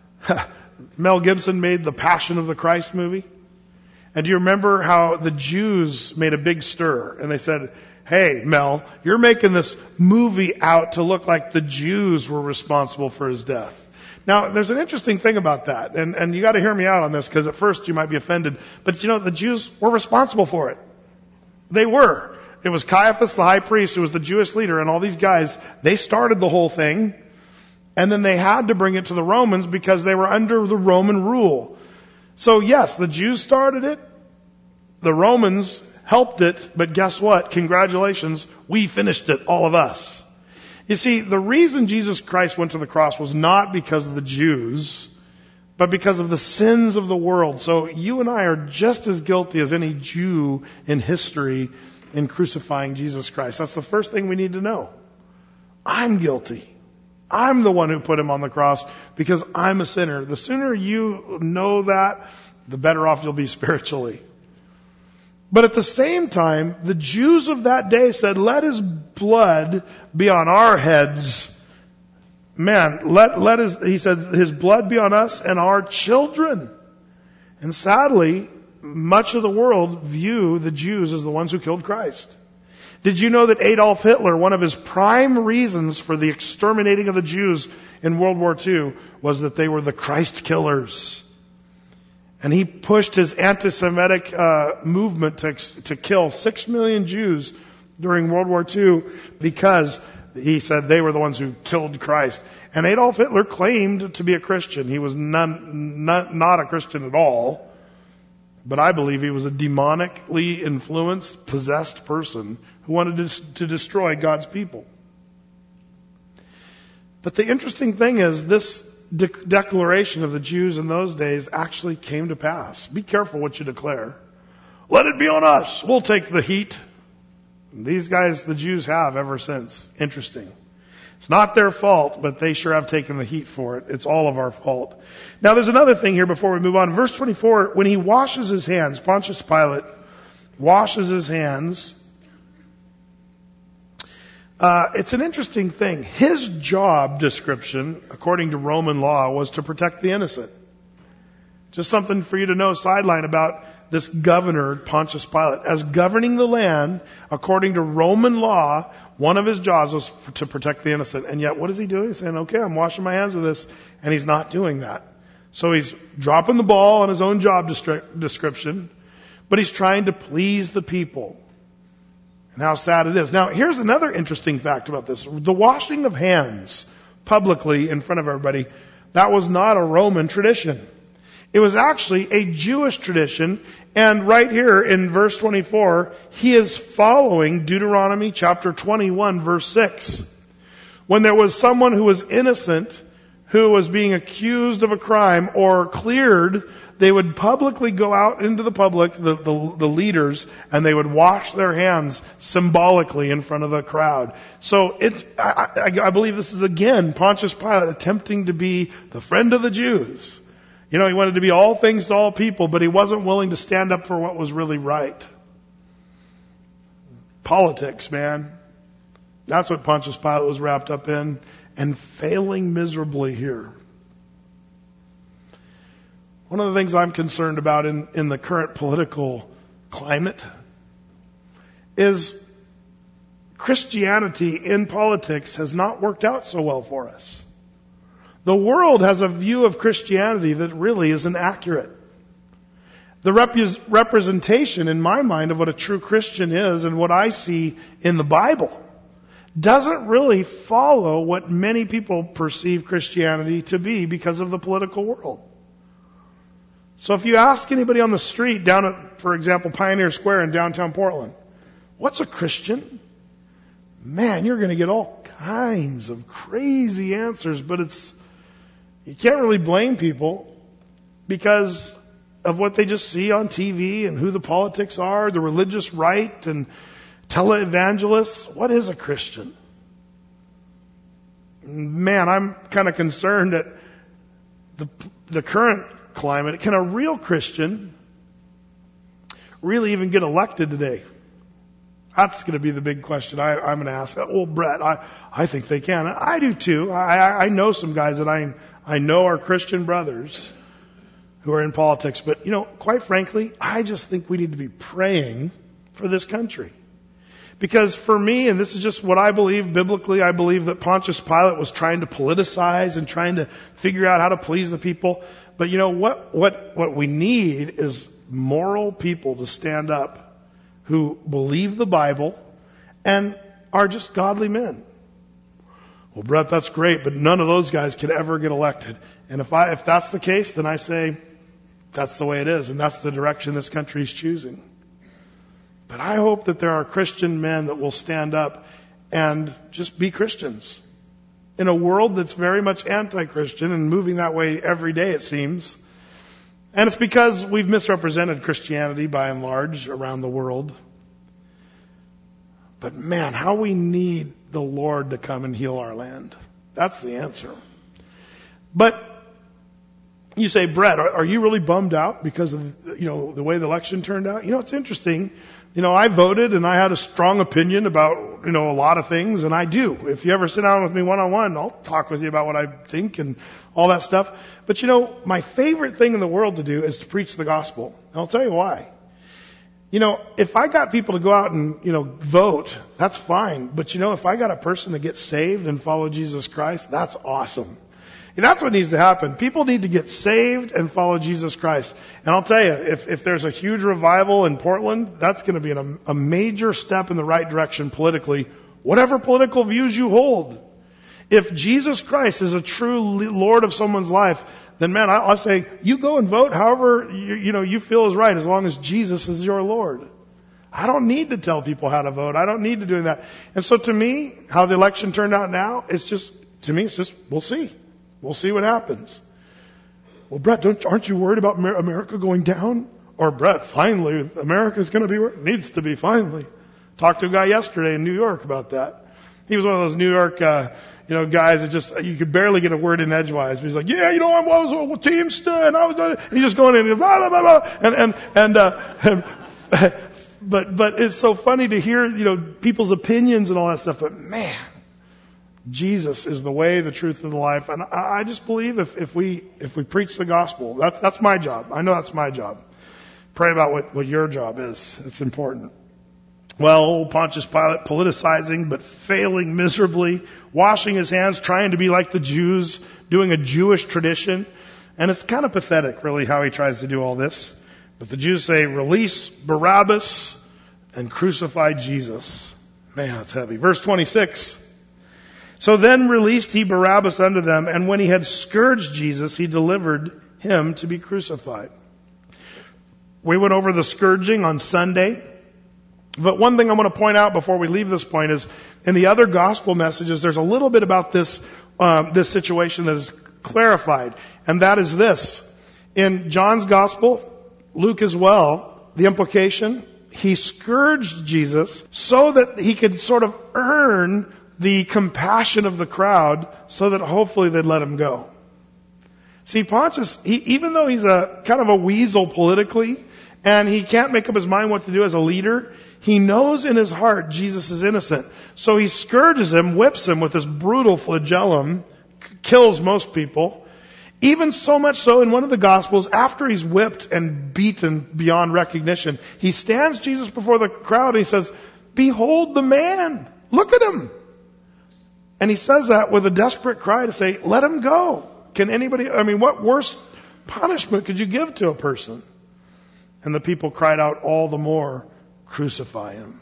Mel Gibson made the Passion of the Christ movie? And do you remember how the Jews made a big stir? And they said, hey, Mel, you're making this movie out to look like the Jews were responsible for his death. Now, there's an interesting thing about that, and, and you got to hear me out on this, because at first you might be offended. But you know, the Jews were responsible for it. They were. It was Caiaphas, the high priest, who was the Jewish leader, and all these guys, they started the whole thing, and then they had to bring it to the Romans because they were under the Roman rule. So yes, the Jews started it, the Romans helped it, but guess what? Congratulations, we finished it, all of us. You see, the reason Jesus Christ went to the cross was not because of the Jews, but because of the sins of the world. So you and I are just as guilty as any Jew in history in crucifying Jesus Christ. That's the first thing we need to know. I'm guilty. I'm the one who put him on the cross because I'm a sinner. The sooner you know that, the better off you'll be spiritually. But at the same time, the Jews of that day said, let his blood be on our heads. Man, let, let his, he said, his blood be on us and our children. And sadly, much of the world view the Jews as the ones who killed Christ. Did you know that Adolf Hitler, one of his prime reasons for the exterminating of the Jews in World War Two was that they were the Christ killers? And he pushed his anti-Semitic uh, movement to, to kill six million Jews during World War Two because he said they were the ones who killed Christ. And Adolf Hitler claimed to be a Christian. He was none, not, not a Christian at all. But I believe he was a demonically influenced, possessed person who wanted to, to destroy God's people. But the interesting thing is this De- declaration of the Jews in those days actually came to pass. Be careful what you declare. Let it be on us. We'll take the heat. And these guys, the Jews, have ever since. Interesting. It's not their fault, but they sure have taken the heat for it. It's all of our fault. Now there's another thing here before we move on. Verse twenty-four, when he washes his hands, Pontius Pilate washes his hands. Uh, it's an interesting thing. His job description, according to Roman law, was to protect the innocent. Just something for you to know, sideline about this governor, Pontius Pilate. As governing the land, according to Roman law, one of his jobs was for, to protect the innocent. And yet, what is he doing? He's saying, okay, I'm washing my hands of this. And he's not doing that. So he's dropping the ball on his own job destri- description, but he's trying to please the people. And how sad it is. Now, here's another interesting fact about this. The washing of hands publicly in front of everybody, that was not a Roman tradition. It was actually a Jewish tradition. And right here in verse twenty-four, he is following Deuteronomy chapter twenty-one, verse six. When there was someone who was innocent, who was being accused of a crime or cleared, they would publicly go out into the public, the, the, the leaders, and they would wash their hands symbolically in front of the crowd. So it, I, I, I believe this is again Pontius Pilate attempting to be the friend of the Jews. You know, he wanted to be all things to all people, but he wasn't willing to stand up for what was really right. Politics, man. That's what Pontius Pilate was wrapped up in, and failing miserably here. One of the things I'm concerned about in, in the current political climate is Christianity in politics has not worked out so well for us. The world has a view of Christianity that really isn't accurate. The rep- representation in my mind of what a true Christian is and what I see in the Bible doesn't really follow what many people perceive Christianity to be because of the political world. So if you ask anybody on the street down at, for example, Pioneer Square in downtown Portland, what's a Christian? Man, you're going to get all kinds of crazy answers, but it's, you can't really blame people because of what they just see on T V and who the politics are, the religious right and televangelists. What is a Christian? Man, I'm kind of concerned that the, the current climate, can a real Christian really even get elected today? That's going to be the big question I, I'm going to ask. Well, Brett, I, I think they can. I do too. I, I know some guys that I, I know are Christian brothers who are in politics. But, you know, quite frankly, I just think we need to be praying for this country. Because for me, and this is just what I believe biblically, I believe that Pontius Pilate was trying to politicize and trying to figure out how to please the people. But you know what, what, what we need is moral people to stand up who believe the Bible and are just godly men. Well, Brett, that's great, but none of those guys could ever get elected. And if I, if that's the case, then I say that's the way it is, and that's the direction this country is choosing. But I hope that there are Christian men that will stand up and just be Christians. In a world that's very much anti-Christian and moving that way every day, it seems. And it's because we've misrepresented Christianity by and large around the world. But man, how we need the Lord to come and heal our land. That's the answer. But you say, Brett, are, are you really bummed out because of, you know, the way the election turned out? You know, it's interesting. You know, I voted and I had a strong opinion about, you know, a lot of things, and I do. If you ever sit down with me one-on-one, I'll talk with you about what I think and all that stuff. But you know, my favorite thing in the world to do is to preach the gospel. And I'll tell you why. You know, if I got people to go out and, you know, vote, that's fine. But you know, if I got a person to get saved and follow Jesus Christ, that's awesome. And that's what needs to happen. People need to get saved and follow Jesus Christ. And I'll tell you, if, if there's a huge revival in Portland, that's going to be an, a major step in the right direction politically, whatever political views you hold. If Jesus Christ is a true Lord of someone's life, then man, I'll say, you go and vote however you, you know, you feel is right, as long as Jesus is your Lord. I don't need to tell people how to vote. I don't need to do that. And so to me, how the election turned out now, it's just, to me, it's just, we'll see. We'll see what happens. Well, Brett, don't, aren't you worried about America going down? Or Brett, finally, America's going to be where it needs to be, finally. Talked to a guy yesterday in New York about that. He was one of those New York, uh, you know, guys that just, you could barely get a word in edgewise. But he's like, yeah, you know, I was a teamster, and I was, uh, and he's just going in, and blah, blah, blah, blah, and, and, and, uh, and but, but it's so funny to hear, you know, people's opinions and all that stuff, but man, Jesus is the way, the truth, and the life. And I just believe if, if we if we preach the gospel, that's that's my job. I know that's my job. Pray about what, what your job is. It's important. Well, old Pontius Pilate politicizing, but failing miserably, washing his hands, trying to be like the Jews, doing a Jewish tradition. And it's kind of pathetic, really, how he tries to do all this. But the Jews say, release Barabbas and crucify Jesus. Man, that's heavy. Verse twenty-six. So then released he Barabbas unto them, and when he had scourged Jesus, he delivered him to be crucified. We went over the scourging on Sunday. But one thing I want to point out before we leave this point is, in the other gospel messages, there's a little bit about this, um, this situation that is clarified. And that is this. In John's gospel, Luke as well, the implication, he scourged Jesus so that he could sort of earn the compassion of the crowd so that hopefully they'd let him go. See, Pontius, he, even though he's a kind of a weasel politically, and he can't make up his mind what to do as a leader, he knows in his heart Jesus is innocent. So he scourges him, whips him with this brutal flagellum, kills most people. Even so much so in one of the Gospels, after he's whipped and beaten beyond recognition, he stands Jesus before the crowd and he says, behold the man, look at him. And he says that with a desperate cry to say, let him go. Can anybody, I mean, what worse punishment could you give to a person? And the people cried out all the more, crucify him.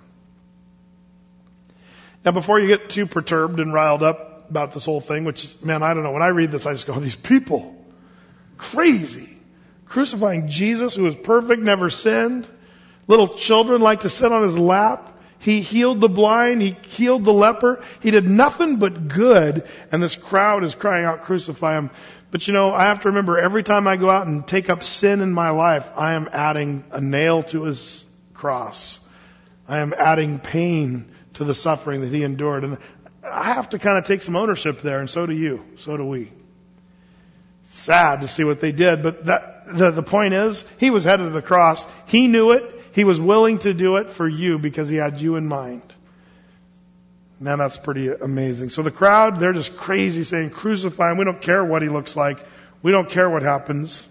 Now, before you get too perturbed and riled up about this whole thing, which, man, I don't know. When I read this, I just go, these people, crazy. Crucifying Jesus, who was perfect, never sinned. Little children like to sit on his lap. He healed the blind. He healed the leper. He did nothing but good. And this crowd is crying out, crucify him. But you know, I have to remember every time I go out and take up sin in my life, I am adding a nail to his cross. I am adding pain to the suffering that he endured. And I have to kind of take some ownership there. And so do you. So do we. sad to see what they did, but that, the, the point is, he was headed to the cross. He knew it. He was willing to do it for you because he had you in mind. Man, that's pretty amazing. So the crowd, they're just crazy saying, crucify him. We don't care what he looks like. We don't care what happens.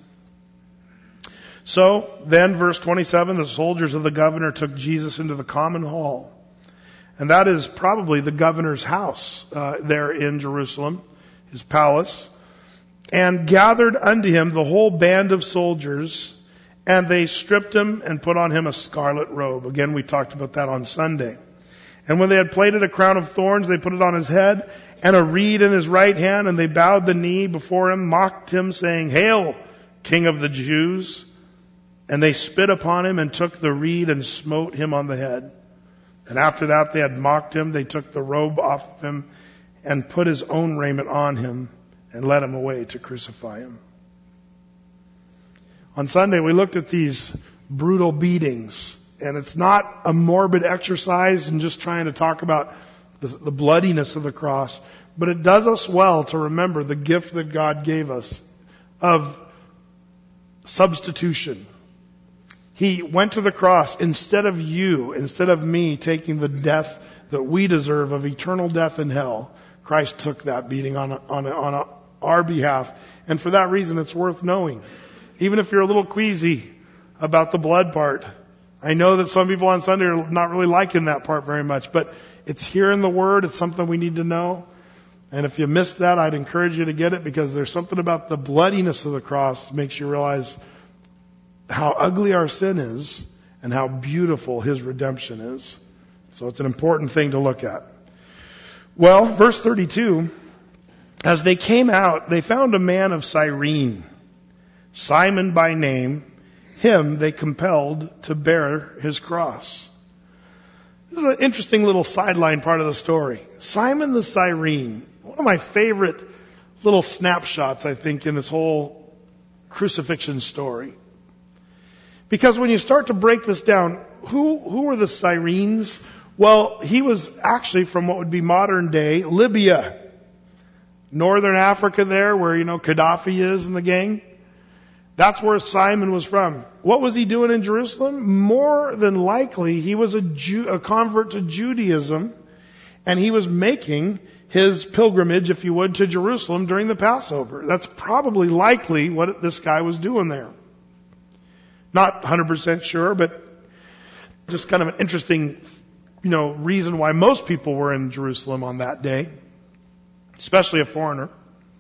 So then, verse twenty-seven, the soldiers of the governor took Jesus into the common hall. And that is probably the governor's house uh, there in Jerusalem, his palace. And gathered unto him the whole band of soldiers, and they stripped him and put on him a scarlet robe. Again, we talked about that on Sunday. And when they had plaited a crown of thorns, they put it on his head, and a reed in his right hand, and they bowed the knee before him, mocked him, saying, Hail, King of the Jews! And they spit upon him and took the reed and smote him on the head. And after that they had mocked him, they took the robe off of him and put his own raiment on him and led him away to crucify him. On Sunday we looked at these brutal beatings, and it's not a morbid exercise in just trying to talk about the, the bloodiness of the cross, but it does us well to remember the gift that God gave us of substitution. He went to the cross instead of you, instead of me taking the death that we deserve of eternal death in hell. Christ took that beating on, on, on our behalf. And for that reason, it's worth knowing. Even if you're a little queasy about the blood part. I know that some people on Sunday are not really liking that part very much, but it's here in the Word. It's something we need to know. And if you missed that, I'd encourage you to get it, because there's something about the bloodiness of the cross that makes you realize how ugly our sin is and how beautiful His redemption is. So it's an important thing to look at. Well, verse thirty-two, as they came out, they found a man of Cyrene, Simon by name. Him they compelled to bear his cross. This is an interesting little sideline part of the story. Simon the Cyrene, one of my favorite little snapshots, I think, in this whole crucifixion story. Because when you start to break this down, who, who were the Cyrenes? Well, he was actually from what would be modern day Libya. Northern Africa there, where, you know, Gaddafi is and the gang. That's where Simon was from. What was he doing in Jerusalem? More than likely, he was a Jew, a convert to Judaism, and he was making his pilgrimage, if you would, to Jerusalem during the Passover. That's probably likely what this guy was doing there. Not one hundred percent sure, but just kind of an interesting, you know, reason why most people were in Jerusalem on that day, especially a foreigner.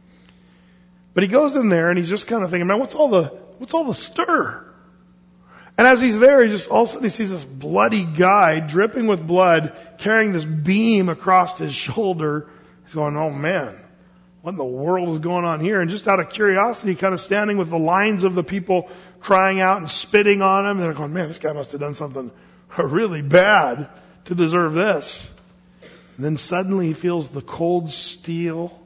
But he goes in there and he's just kind of thinking, man, what's all the, what's all the stir? And as he's there, he just all of a sudden he sees this bloody guy dripping with blood, carrying this beam across his shoulder. He's going, oh man, what in the world is going on here? And just out of curiosity, kind of standing with the lines of the people crying out and spitting on him. And they're going, man, this guy must have done something really bad to deserve this. And then suddenly he feels the cold steel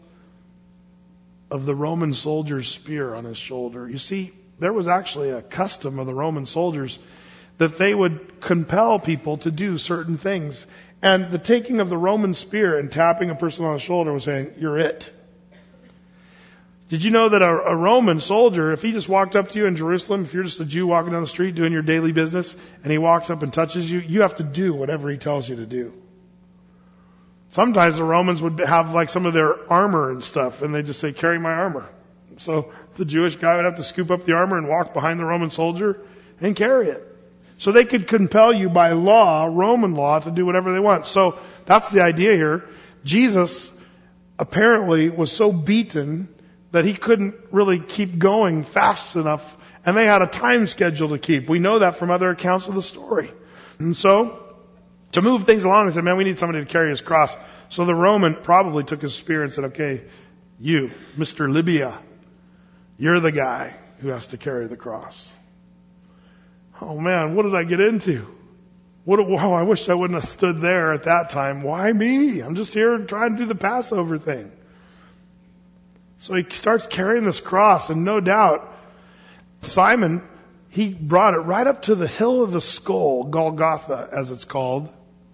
of the Roman soldier's spear on his shoulder. You see, there was actually a custom of the Roman soldiers that they would compel people to do certain things. And the taking of the Roman spear and tapping a person on the shoulder was saying, you're it. Did you know that a, a Roman soldier, if he just walked up to you in Jerusalem, if you're just a Jew walking down the street doing your daily business, and he walks up and touches you, you have to do whatever he tells you to do. Sometimes the Romans would have like some of their armor and stuff, and they'd just say, carry my armor. So the Jewish guy would have to scoop up the armor and walk behind the Roman soldier and carry it. So they could compel you by law, Roman law, to do whatever they want. So that's the idea here. Jesus apparently was so beaten that he couldn't really keep going fast enough, and they had a time schedule to keep. We know that from other accounts of the story. And so, to move things along, they said, man, we need somebody to carry his cross. So the Roman probably took his spear and said, okay, you, Mister Libya, you're the guy who has to carry the cross. Oh man, what did I get into? What? Wow, I wish I wouldn't have stood there at that time. Why me? I'm just here trying to do the Passover thing. So he starts carrying this cross, and no doubt, Simon, he brought it right up to the hill of the skull, Golgotha as it's called,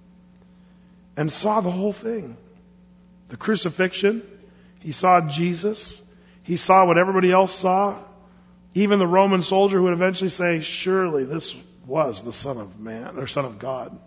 and saw the whole thing. The crucifixion. He saw Jesus. He saw what everybody else saw. Even the Roman soldier who would eventually say, surely this was the Son of Man, or Son of God.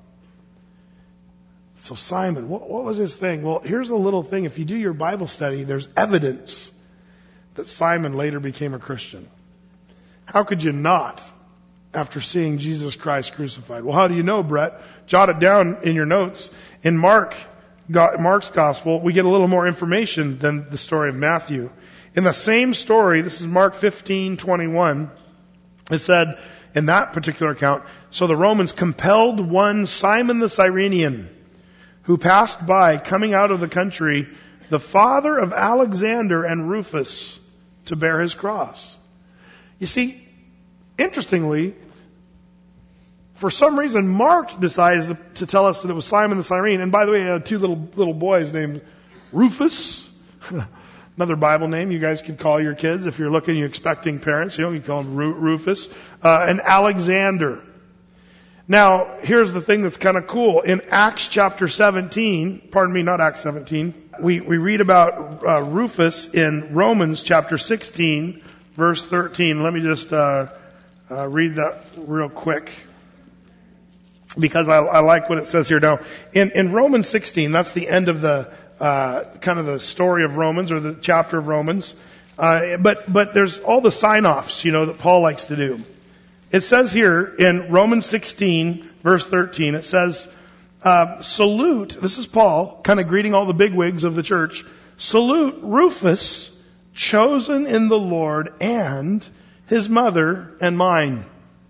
So Simon, what, what was his thing? Well, here's a little thing. If you do your Bible study, there's evidence that Simon later became a Christian. How could you not after seeing Jesus Christ crucified? Well, how do you know, Brett? Jot it down in your notes. In Mark, Mark's gospel, we get a little more information than the story of Matthew. In the same story, this is Mark fifteen twenty-one, it said in that particular account, so the Romans compelled one Simon the Cyrenian, who passed by coming out of the country, the father of Alexander and Rufus, to bear his cross. You see, interestingly, for some reason, Mark decides to, to tell us that it was Simon the Cyrene. And by the way, he had two little little boys named Rufus, another Bible name you guys could call your kids if you're looking, you're expecting parents. You know, you call them Ru- Rufus, uh, and Alexander. Now, here's the thing that's kind of cool. In Acts chapter seventeen, pardon me, not Acts seventeen, we, we read about uh, Rufus in Romans chapter sixteen, verse thirteen. Let me just uh, uh, read that real quick, because I, I like what it says here. Now, in, in Romans sixteen, that's the end of the uh, kind of the story of Romans, or the chapter of Romans. Uh, but but there's all the sign-offs, you know, that Paul likes to do. It says here in Romans sixteen, verse thirteen, it says, uh, salute, this is Paul, kind of greeting all the bigwigs of the church, salute Rufus, chosen in the Lord, and his mother and mine.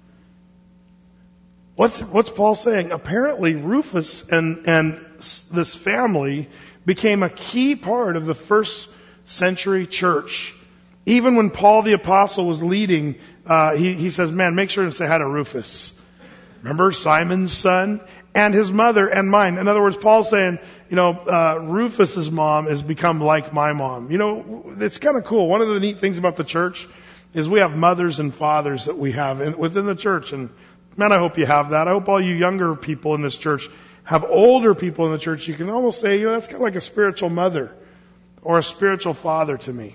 What's, what's Paul saying? Apparently Rufus and, and this family became a key part of the first century church. Even when Paul the Apostle was leading, uh, he, he says, man, make sure to say hi to Rufus. Remember, Simon's son and his mother and mine. In other words, Paul's saying, you know, uh, Rufus's mom has become like my mom. You know, it's kind of cool. One of the neat things about the church is we have mothers and fathers that we have in, within the church. And man, I hope you have that. I hope all you younger people in this church have older people in the church. You can almost say, you know, that's kind of like a spiritual mother or a spiritual father to me.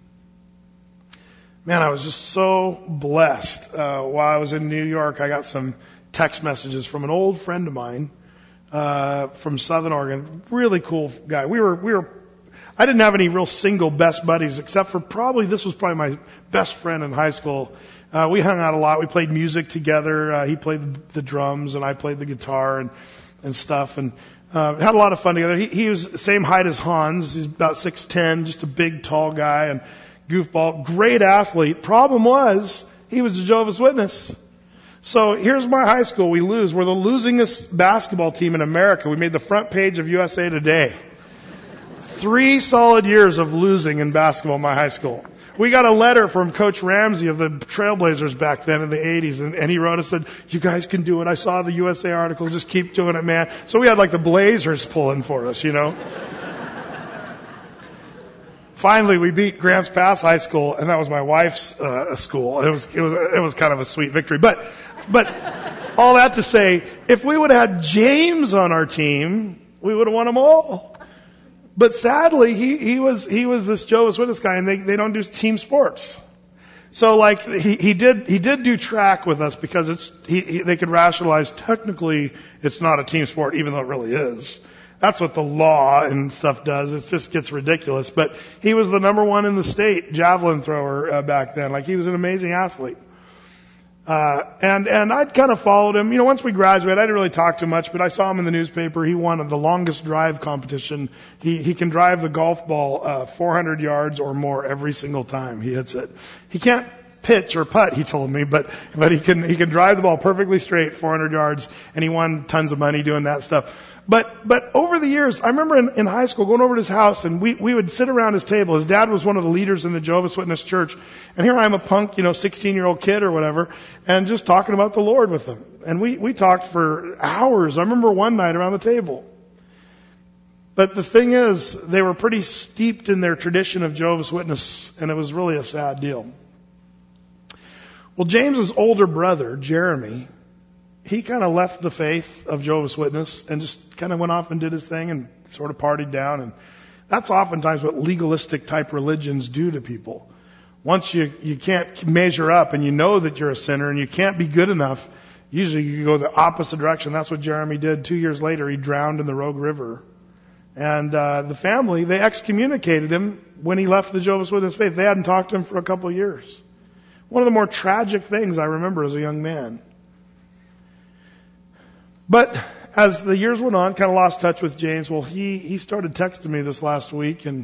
Man, I was just so blessed. Uh, while I was in New York, I got some text messages from an old friend of mine, uh, from Southern Oregon. Really cool guy. We were, we were, I didn't have any real single best buddies, except for probably, this was probably my best friend in high school. Uh, we hung out a lot. We played music together. Uh, he played the, the drums and I played the guitar and, and stuff, and, uh, had a lot of fun together. He, he was the same height as Hans. He's about six ten, just a big, tall guy, and goofball, great athlete. Problem was, he was a Jehovah's Witness. So here's my high school. We lose. We're the losingest basketball team in America. We made the front page of U S A Today. Three solid years of losing in basketball in my high school. We got a letter from Coach Ramsey of the Trailblazers back then in the eighties, and, and he wrote us and said, you guys can do it. I saw the U S A article. Just keep doing it, man. So we had like the Blazers pulling for us, you know. Finally, we beat Grants Pass High School, and that was my wife's uh, school. It was it was it was kind of a sweet victory. But but all that to say, if we would have had James on our team, we would have won them all. But sadly, he he was he was this Jehovah's Witness guy, and they they don't do team sports. So like he he did he did do track with us because it's he, he they could rationalize technically it's not a team sport, even though it really is. That's what the law and stuff does. It just gets ridiculous. But he was the number one in the state javelin thrower uh, back then. Like, he was an amazing athlete. Uh, and, and I'd kind of followed him. You know, once we graduated, I didn't really talk too much, but I saw him in the newspaper. He won the longest drive competition. He, he can drive the golf ball, uh, four hundred yards or more every single time he hits it. He can't pitch or putt, he told me, but, but he can, he can drive the ball perfectly straight, four hundred yards, and he won tons of money doing that stuff. But, but over the years, I remember in, in high school going over to his house, and we, we would sit around his table. His dad was one of the leaders in the Jehovah's Witness church. And here I am, a punk, you know, sixteen year old kid or whatever, and just talking about the Lord with him. And we, we talked for hours. I remember one night around the table. But the thing is, they were pretty steeped in their tradition of Jehovah's Witness, and it was really a sad deal. Well, James's older brother, Jeremy, he kind of left the faith of Jehovah's Witness and just kind of went off and did his thing and sort of partied down. And That's oftentimes what legalistic type religions do to people. Once you, you can't measure up and you know that you're a sinner and you can't be good enough, usually you go the opposite direction. That's what Jeremy did. Two years later, he drowned in the Rogue River. And uh, the family, they excommunicated him when he left the Jehovah's Witness faith. They hadn't talked to him for a couple of years. One of the more tragic things I remember as a young man. But as the years went on, kind of lost touch with James. Well, he, he started texting me this last week, and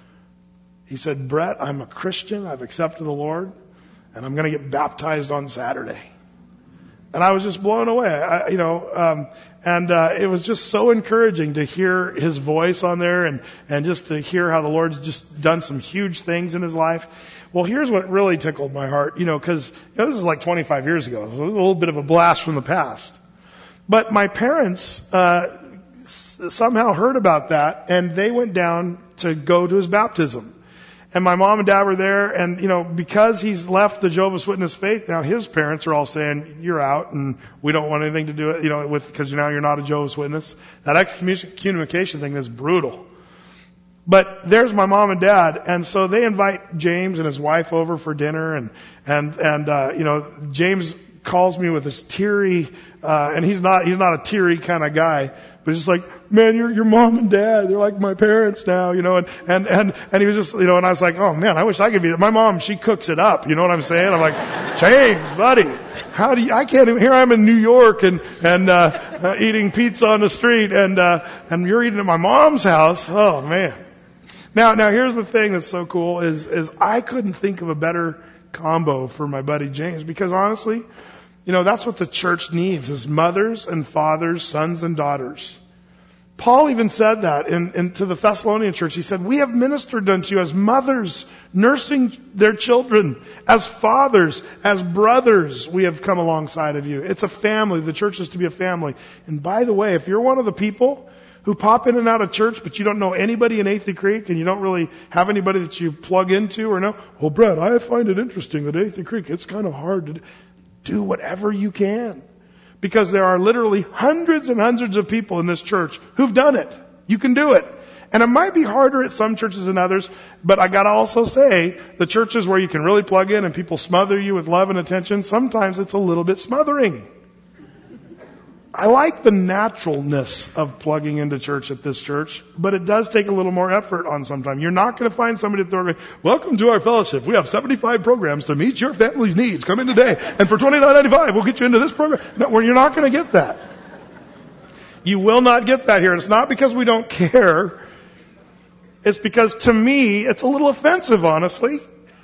he said, Brett, I'm a Christian. I've accepted the Lord, and I'm going to get baptized on Saturday. And I was just blown away, I, you know, um, and uh, it was just so encouraging to hear his voice on there and, and just to hear how the Lord's just done some huge things in his life. Well, here's what really tickled my heart, you know, because you know, this is like twenty-five years ago. It's a little bit of a blast from the past. But my parents uh, s- somehow heard about that, and they went down to go to his baptism. And my mom and dad were there, and, you know, because he's left the Jehovah's Witness faith, now his parents are all saying, you're out, and we don't want anything to do it, you know, with, because now you're not a Jehovah's Witness. That excommunication thing is brutal. But there's my mom and dad, and so they invite James and his wife over for dinner, and, and, and, uh, you know, James calls me with this teary, uh, and he's not, he's not a teary kind of guy, but just like, man, your, your mom and dad, they're like my parents now, you know, and, and, and, and he was just, you know, and I was like, oh man, I wish I could be, my mom, she cooks it up, you know what I'm saying? I'm like, James, buddy, how do you, I can't even, here I'm in New York and, and, uh, uh eating pizza on the street and, uh, and you're eating at my mom's house. Oh man. Now, now here's the thing that's so cool is, is I couldn't think of a better combo for my buddy James, because honestly, you know, that's what the church needs, is mothers and fathers, sons and daughters. Paul even said that in, in to the Thessalonian church. He said, we have ministered unto you as mothers, nursing their children, as fathers, as brothers. We have come alongside of you. It's a family. The church is to be a family. And by the way, if you're one of the people who pop in and out of church, but you don't know anybody in Athey Creek, and you don't really have anybody that you plug into or know, well, Brett, I find it interesting that Athey Creek, it's kind of hard to do. Do whatever you can. Because there are literally hundreds and hundreds of people in this church who've done it. You can do it. And it might be harder at some churches than others, but I gotta also say, the churches where you can really plug in and people smother you with love and attention, sometimes it's a little bit smothering. I like the naturalness of plugging into church at this church, but it does take a little more effort on sometimes. You're not going to find somebody at the door, welcome to our fellowship. We have seventy-five programs to meet your family's needs. Come in today. And for twenty-nine ninety-five, we'll get you into this program. No, well, you're not going to get that. You will not get that here. It's not because we don't care. It's because to me, it's a little offensive, honestly.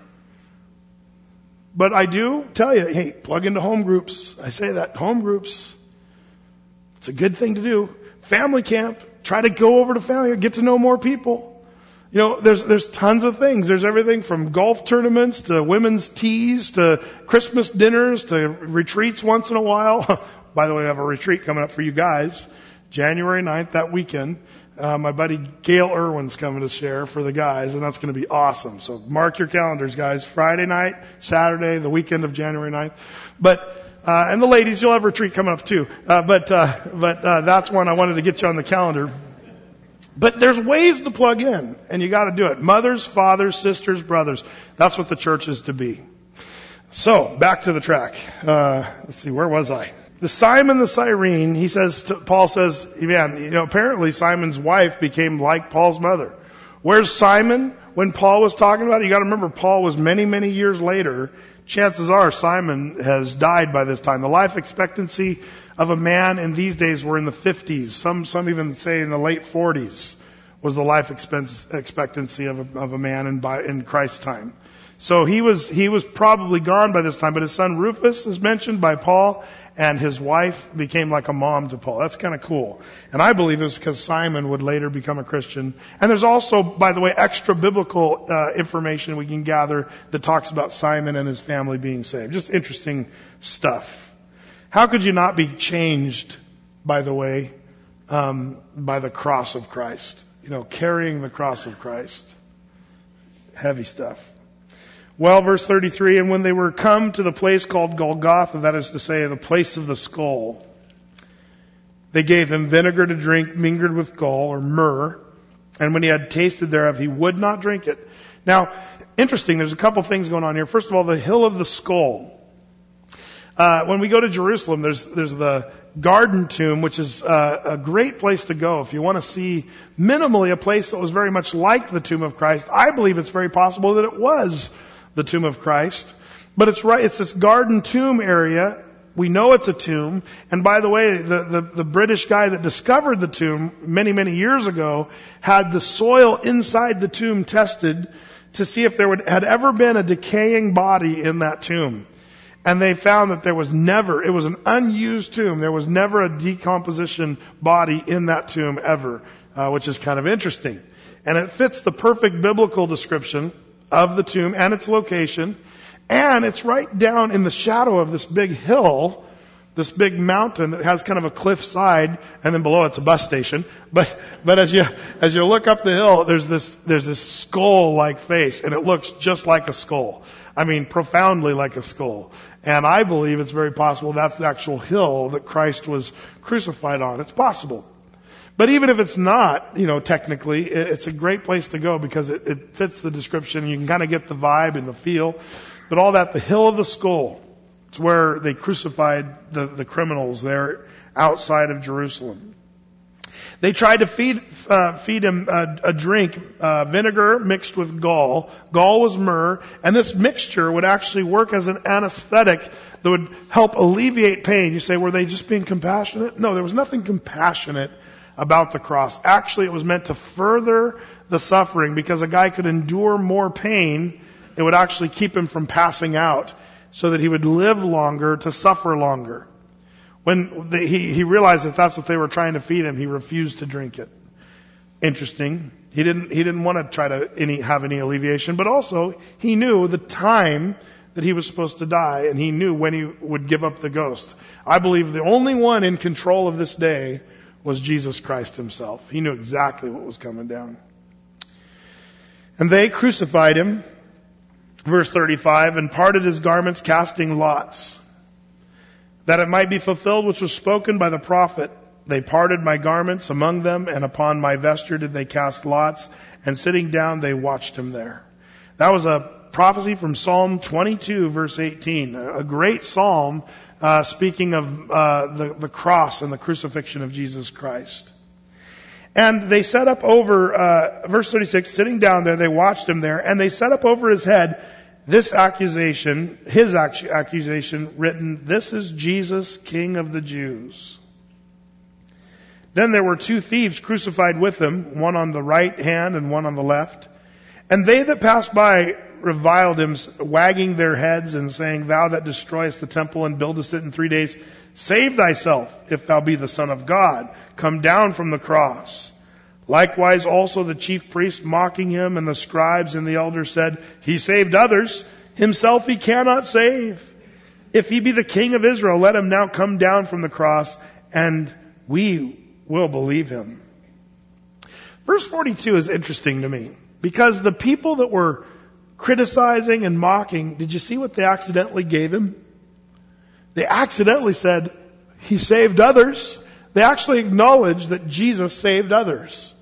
But I do tell you, hey, plug into home groups. I say that, home groups. It's a good thing to do. Family camp. Try to go over to family, get to know more people. You know, there's, there's tons of things. There's everything from golf tournaments to women's teas to Christmas dinners to retreats once in a while. By the way, I have a retreat coming up for you guys. January ninth, that weekend. Uh, my buddy Gail Irwin's coming to share for the guys, and that's going to be awesome. So mark your calendars, guys. Friday night, Saturday, the weekend of January ninth. But, Uh, and the ladies, you'll have a retreat coming up too. Uh, but, uh, but, uh, that's one I wanted to get you on the calendar. But there's ways to plug in, and you gotta do it. Mothers, fathers, sisters, brothers. That's what the church is to be. So, back to the track. Uh, let's see, where was I? The Simon the Cyrene, he says, to, Paul says, man, you know, apparently Simon's wife became like Paul's mother. Where's Simon when Paul was talking about it? You gotta remember, Paul was many, many years later. Chances are Simon has died by this time. The life expectancy of a man in these days were in the fifties. Some, some even say in the late forties was the life expectancy of a, of a man in, by, in Christ's time. So he was, he was probably gone by this time, but his son Rufus is mentioned by Paul, and his wife became like a mom to Paul. That's kind of cool. And I believe it was because Simon would later become a Christian. And there's also, by the way, extra biblical uh, information we can gather that talks about Simon and his family being saved. Just interesting stuff. How could you not be changed, by the way, um, by the cross of Christ? You know, carrying the cross of Christ. Heavy stuff. Well, verse thirty-three, and when they were come to the place called Golgotha, that is to say, the place of the skull, they gave him vinegar to drink mingled with gall or myrrh, And when he had tasted thereof, he would not drink it. Now, interesting, there's a couple things going on here. First of all, the hill of the skull. Uh, when we go to Jerusalem, there's, there's the Garden Tomb, which is uh, a great place to go if you want to see minimally a place that was very much like the tomb of Christ. I believe it's very possible that it was the tomb of Christ. But it's right, it's this Garden Tomb area. We know it's a tomb. And by the way, the, the, the British guy that discovered the tomb many, many years ago had the soil inside the tomb tested to see if there would, had ever been a decaying body in that tomb. And they found that there was never, it was an unused tomb. There was never a decomposition body in that tomb ever, uh, which is kind of interesting. And it fits the perfect biblical description of the tomb and its location. And it's right down in the shadow of this big hill, this big mountain that has kind of a cliff side, and then below it's a bus station. But, but as you, as you look up the hill, there's this, there's this skull-like face, and it looks just like a skull. I mean, profoundly like a skull. And I believe it's very possible that's the actual hill that Christ was crucified on. It's possible. But even if it's not, you know, technically, it's a great place to go because it, it fits the description. You can kind of get the vibe and the feel. But all that, the hill of the skull, it's where they crucified the, the criminals there outside of Jerusalem. They tried to feed uh, feed him a, a drink, uh, vinegar mixed with gall. Gall was myrrh, and this mixture would actually work as an anesthetic that would help alleviate pain. You say, were they just being compassionate? No, there was nothing compassionate about the cross. Actually, it was meant to further the suffering because a guy could endure more pain. It would actually keep him from passing out so that he would live longer to suffer longer. When the, he, he realized that that's what they were trying to feed him, he refused to drink it. Interesting. He didn't, he didn't want to try to any, have any alleviation, but also he knew the time that he was supposed to die, and he knew when he would give up the ghost. I believe the only one in control of this day was Jesus Christ himself. He knew exactly what was coming down. And they crucified him, verse thirty-five, and parted his garments, casting lots, that it might be fulfilled which was spoken by the prophet. They parted my garments among them, and upon my vesture did they cast lots, and sitting down they watched him there. That was a prophecy from Psalm twenty-two, verse eighteen, a great psalm uh, speaking of uh, the, the cross and the crucifixion of Jesus Christ. And they set up over, uh, verse thirty-six, sitting down there, they watched him there, and they set up over his head this accusation, his accusation written, "This is Jesus, King of the Jews." Then there were two thieves crucified with him, one on the right hand and one on the left. And they that passed by reviled him, wagging their heads and saying, "Thou that destroyest the temple and buildest it in three days, save thyself, if thou be the Son of God. Come down from the cross." Likewise also the chief priests mocking him, and the scribes and the elders said, "He saved others, himself he cannot save. If he be the King of Israel, let him now come down from the cross, and we will believe him." Verse forty-two is interesting to me, because the people that were criticizing and mocking, did you see what they accidentally gave him? They accidentally said, "He saved others." They actually acknowledged that Jesus saved others.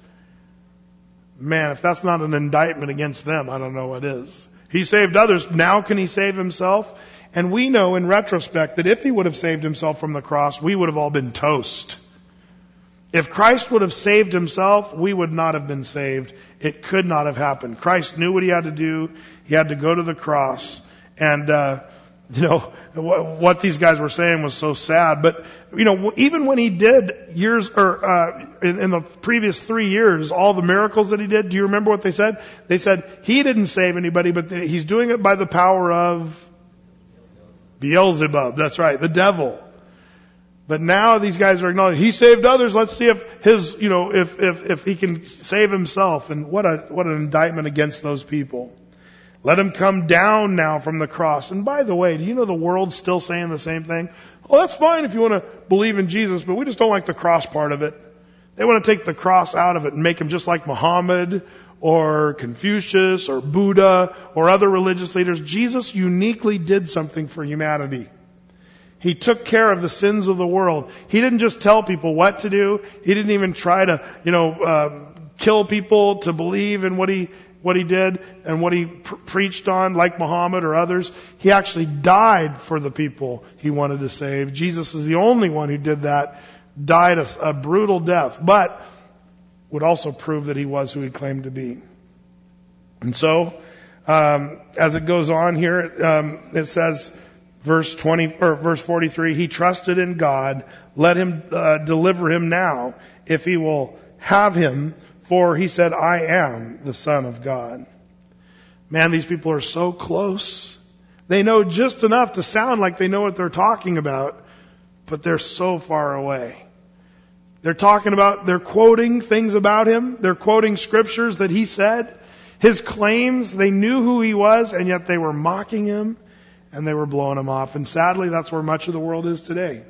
Man, if that's not an indictment against them, I don't know what is. He saved others. Now can he save himself? And we know in retrospect that if he would have saved himself from the cross, we would have all been toast. If Christ would have saved himself, we would not have been saved. It could not have happened. Christ knew what he had to do. He had to go to the cross. And, uh, you know, what these guys were saying was so sad. But, you know, even when he did years, or, uh, in, in the previous three years, all the miracles that he did, do you remember what they said? They said, he didn't save anybody, but the, he's doing it by the power of Beelzebub. That's right, the devil. But now these guys are acknowledging, he saved others. Let's see if his, you know, if, if, if he can save himself. And what a, what an indictment against those people. Let him come down now from the cross. And by the way, do you know the world's still saying the same thing? Oh, that's fine if you want to believe in Jesus, but we just don't like the cross part of it. They want to take the cross out of it and make him just like Muhammad or Confucius or Buddha or other religious leaders. Jesus uniquely did something for humanity. He took care of the sins of the world. He didn't just tell people what to do. He didn't even try to, you know, uh, kill people to believe in what he what he did and what he pr- preached on, like Muhammad or others. He actually died for the people he wanted to save. Jesus is the only one who did that, died a, a brutal death, but would also prove that he was who he claimed to be. And so, um, as it goes on here, um, it says, verse twenty or verse forty-three, he trusted in God. Let him uh, deliver him now, if he will have him. For he said, I am the Son of God. Man, these people are so close. They know just enough to sound like they know what they're talking about, but they're so far away. They're talking about, they're quoting things about him. They're quoting scriptures that he said. His claims, they knew who he was, and yet they were mocking him, and they were blowing him off. And sadly, that's where much of the world is today.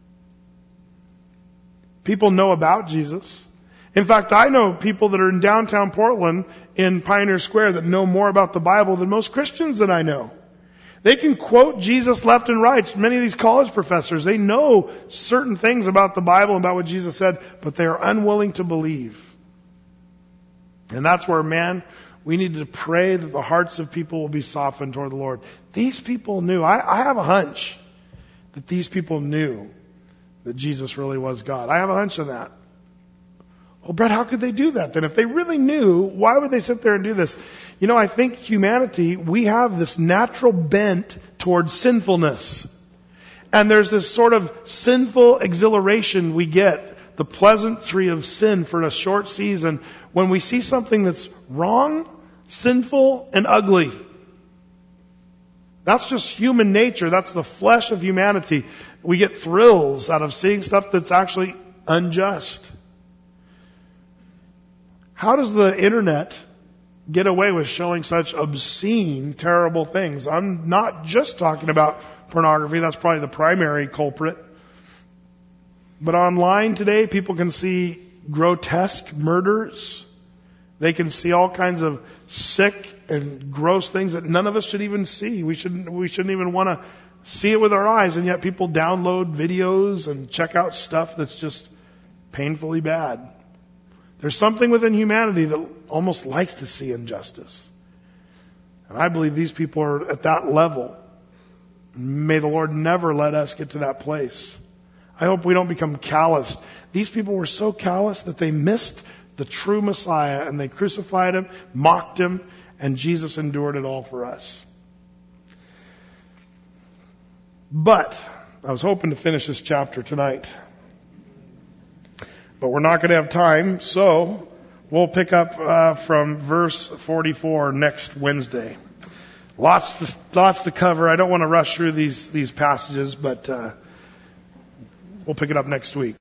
People know about Jesus. In fact, I know people that are in downtown Portland in Pioneer Square that know more about the Bible than most Christians that I know. They can quote Jesus left and right. Many of these college professors, they know certain things about the Bible and about what Jesus said, but they are unwilling to believe. And that's where, man, we need to pray that the hearts of people will be softened toward the Lord. These people knew. I, I have a hunch that these people knew that Jesus really was God. I have a hunch of that. Well, Brett, how could they do that then? If they really knew, why would they sit there and do this? You know, I think humanity, we have this natural bent towards sinfulness. And there's this sort of sinful exhilaration we get, the pleasantry of sin for a short season, when we see something that's wrong, sinful, and ugly. That's just human nature. That's the flesh of humanity. We get thrills out of seeing stuff that's actually unjust. How does the internet get away with showing such obscene, terrible things? I'm not just talking about pornography. That's probably the primary culprit. But online today, people can see grotesque murders. They can see all kinds of sick and gross things that none of us should even see. We shouldn't, we shouldn't even want to see it with our eyes. And yet people download videos and check out stuff that's just painfully bad. There's something within humanity that almost likes to see injustice. And I believe these people are at that level. May the Lord never let us get to that place. I hope we don't become calloused. These people were so callous that they missed the true Messiah, and they crucified him, mocked him, and Jesus endured it all for us. But I was hoping to finish this chapter tonight. But we're not going to have time, so we'll pick up uh, from verse forty-four next Wednesday. Lots to, lots to cover. I don't want to rush through these these passages, but uh, we'll pick it up next week.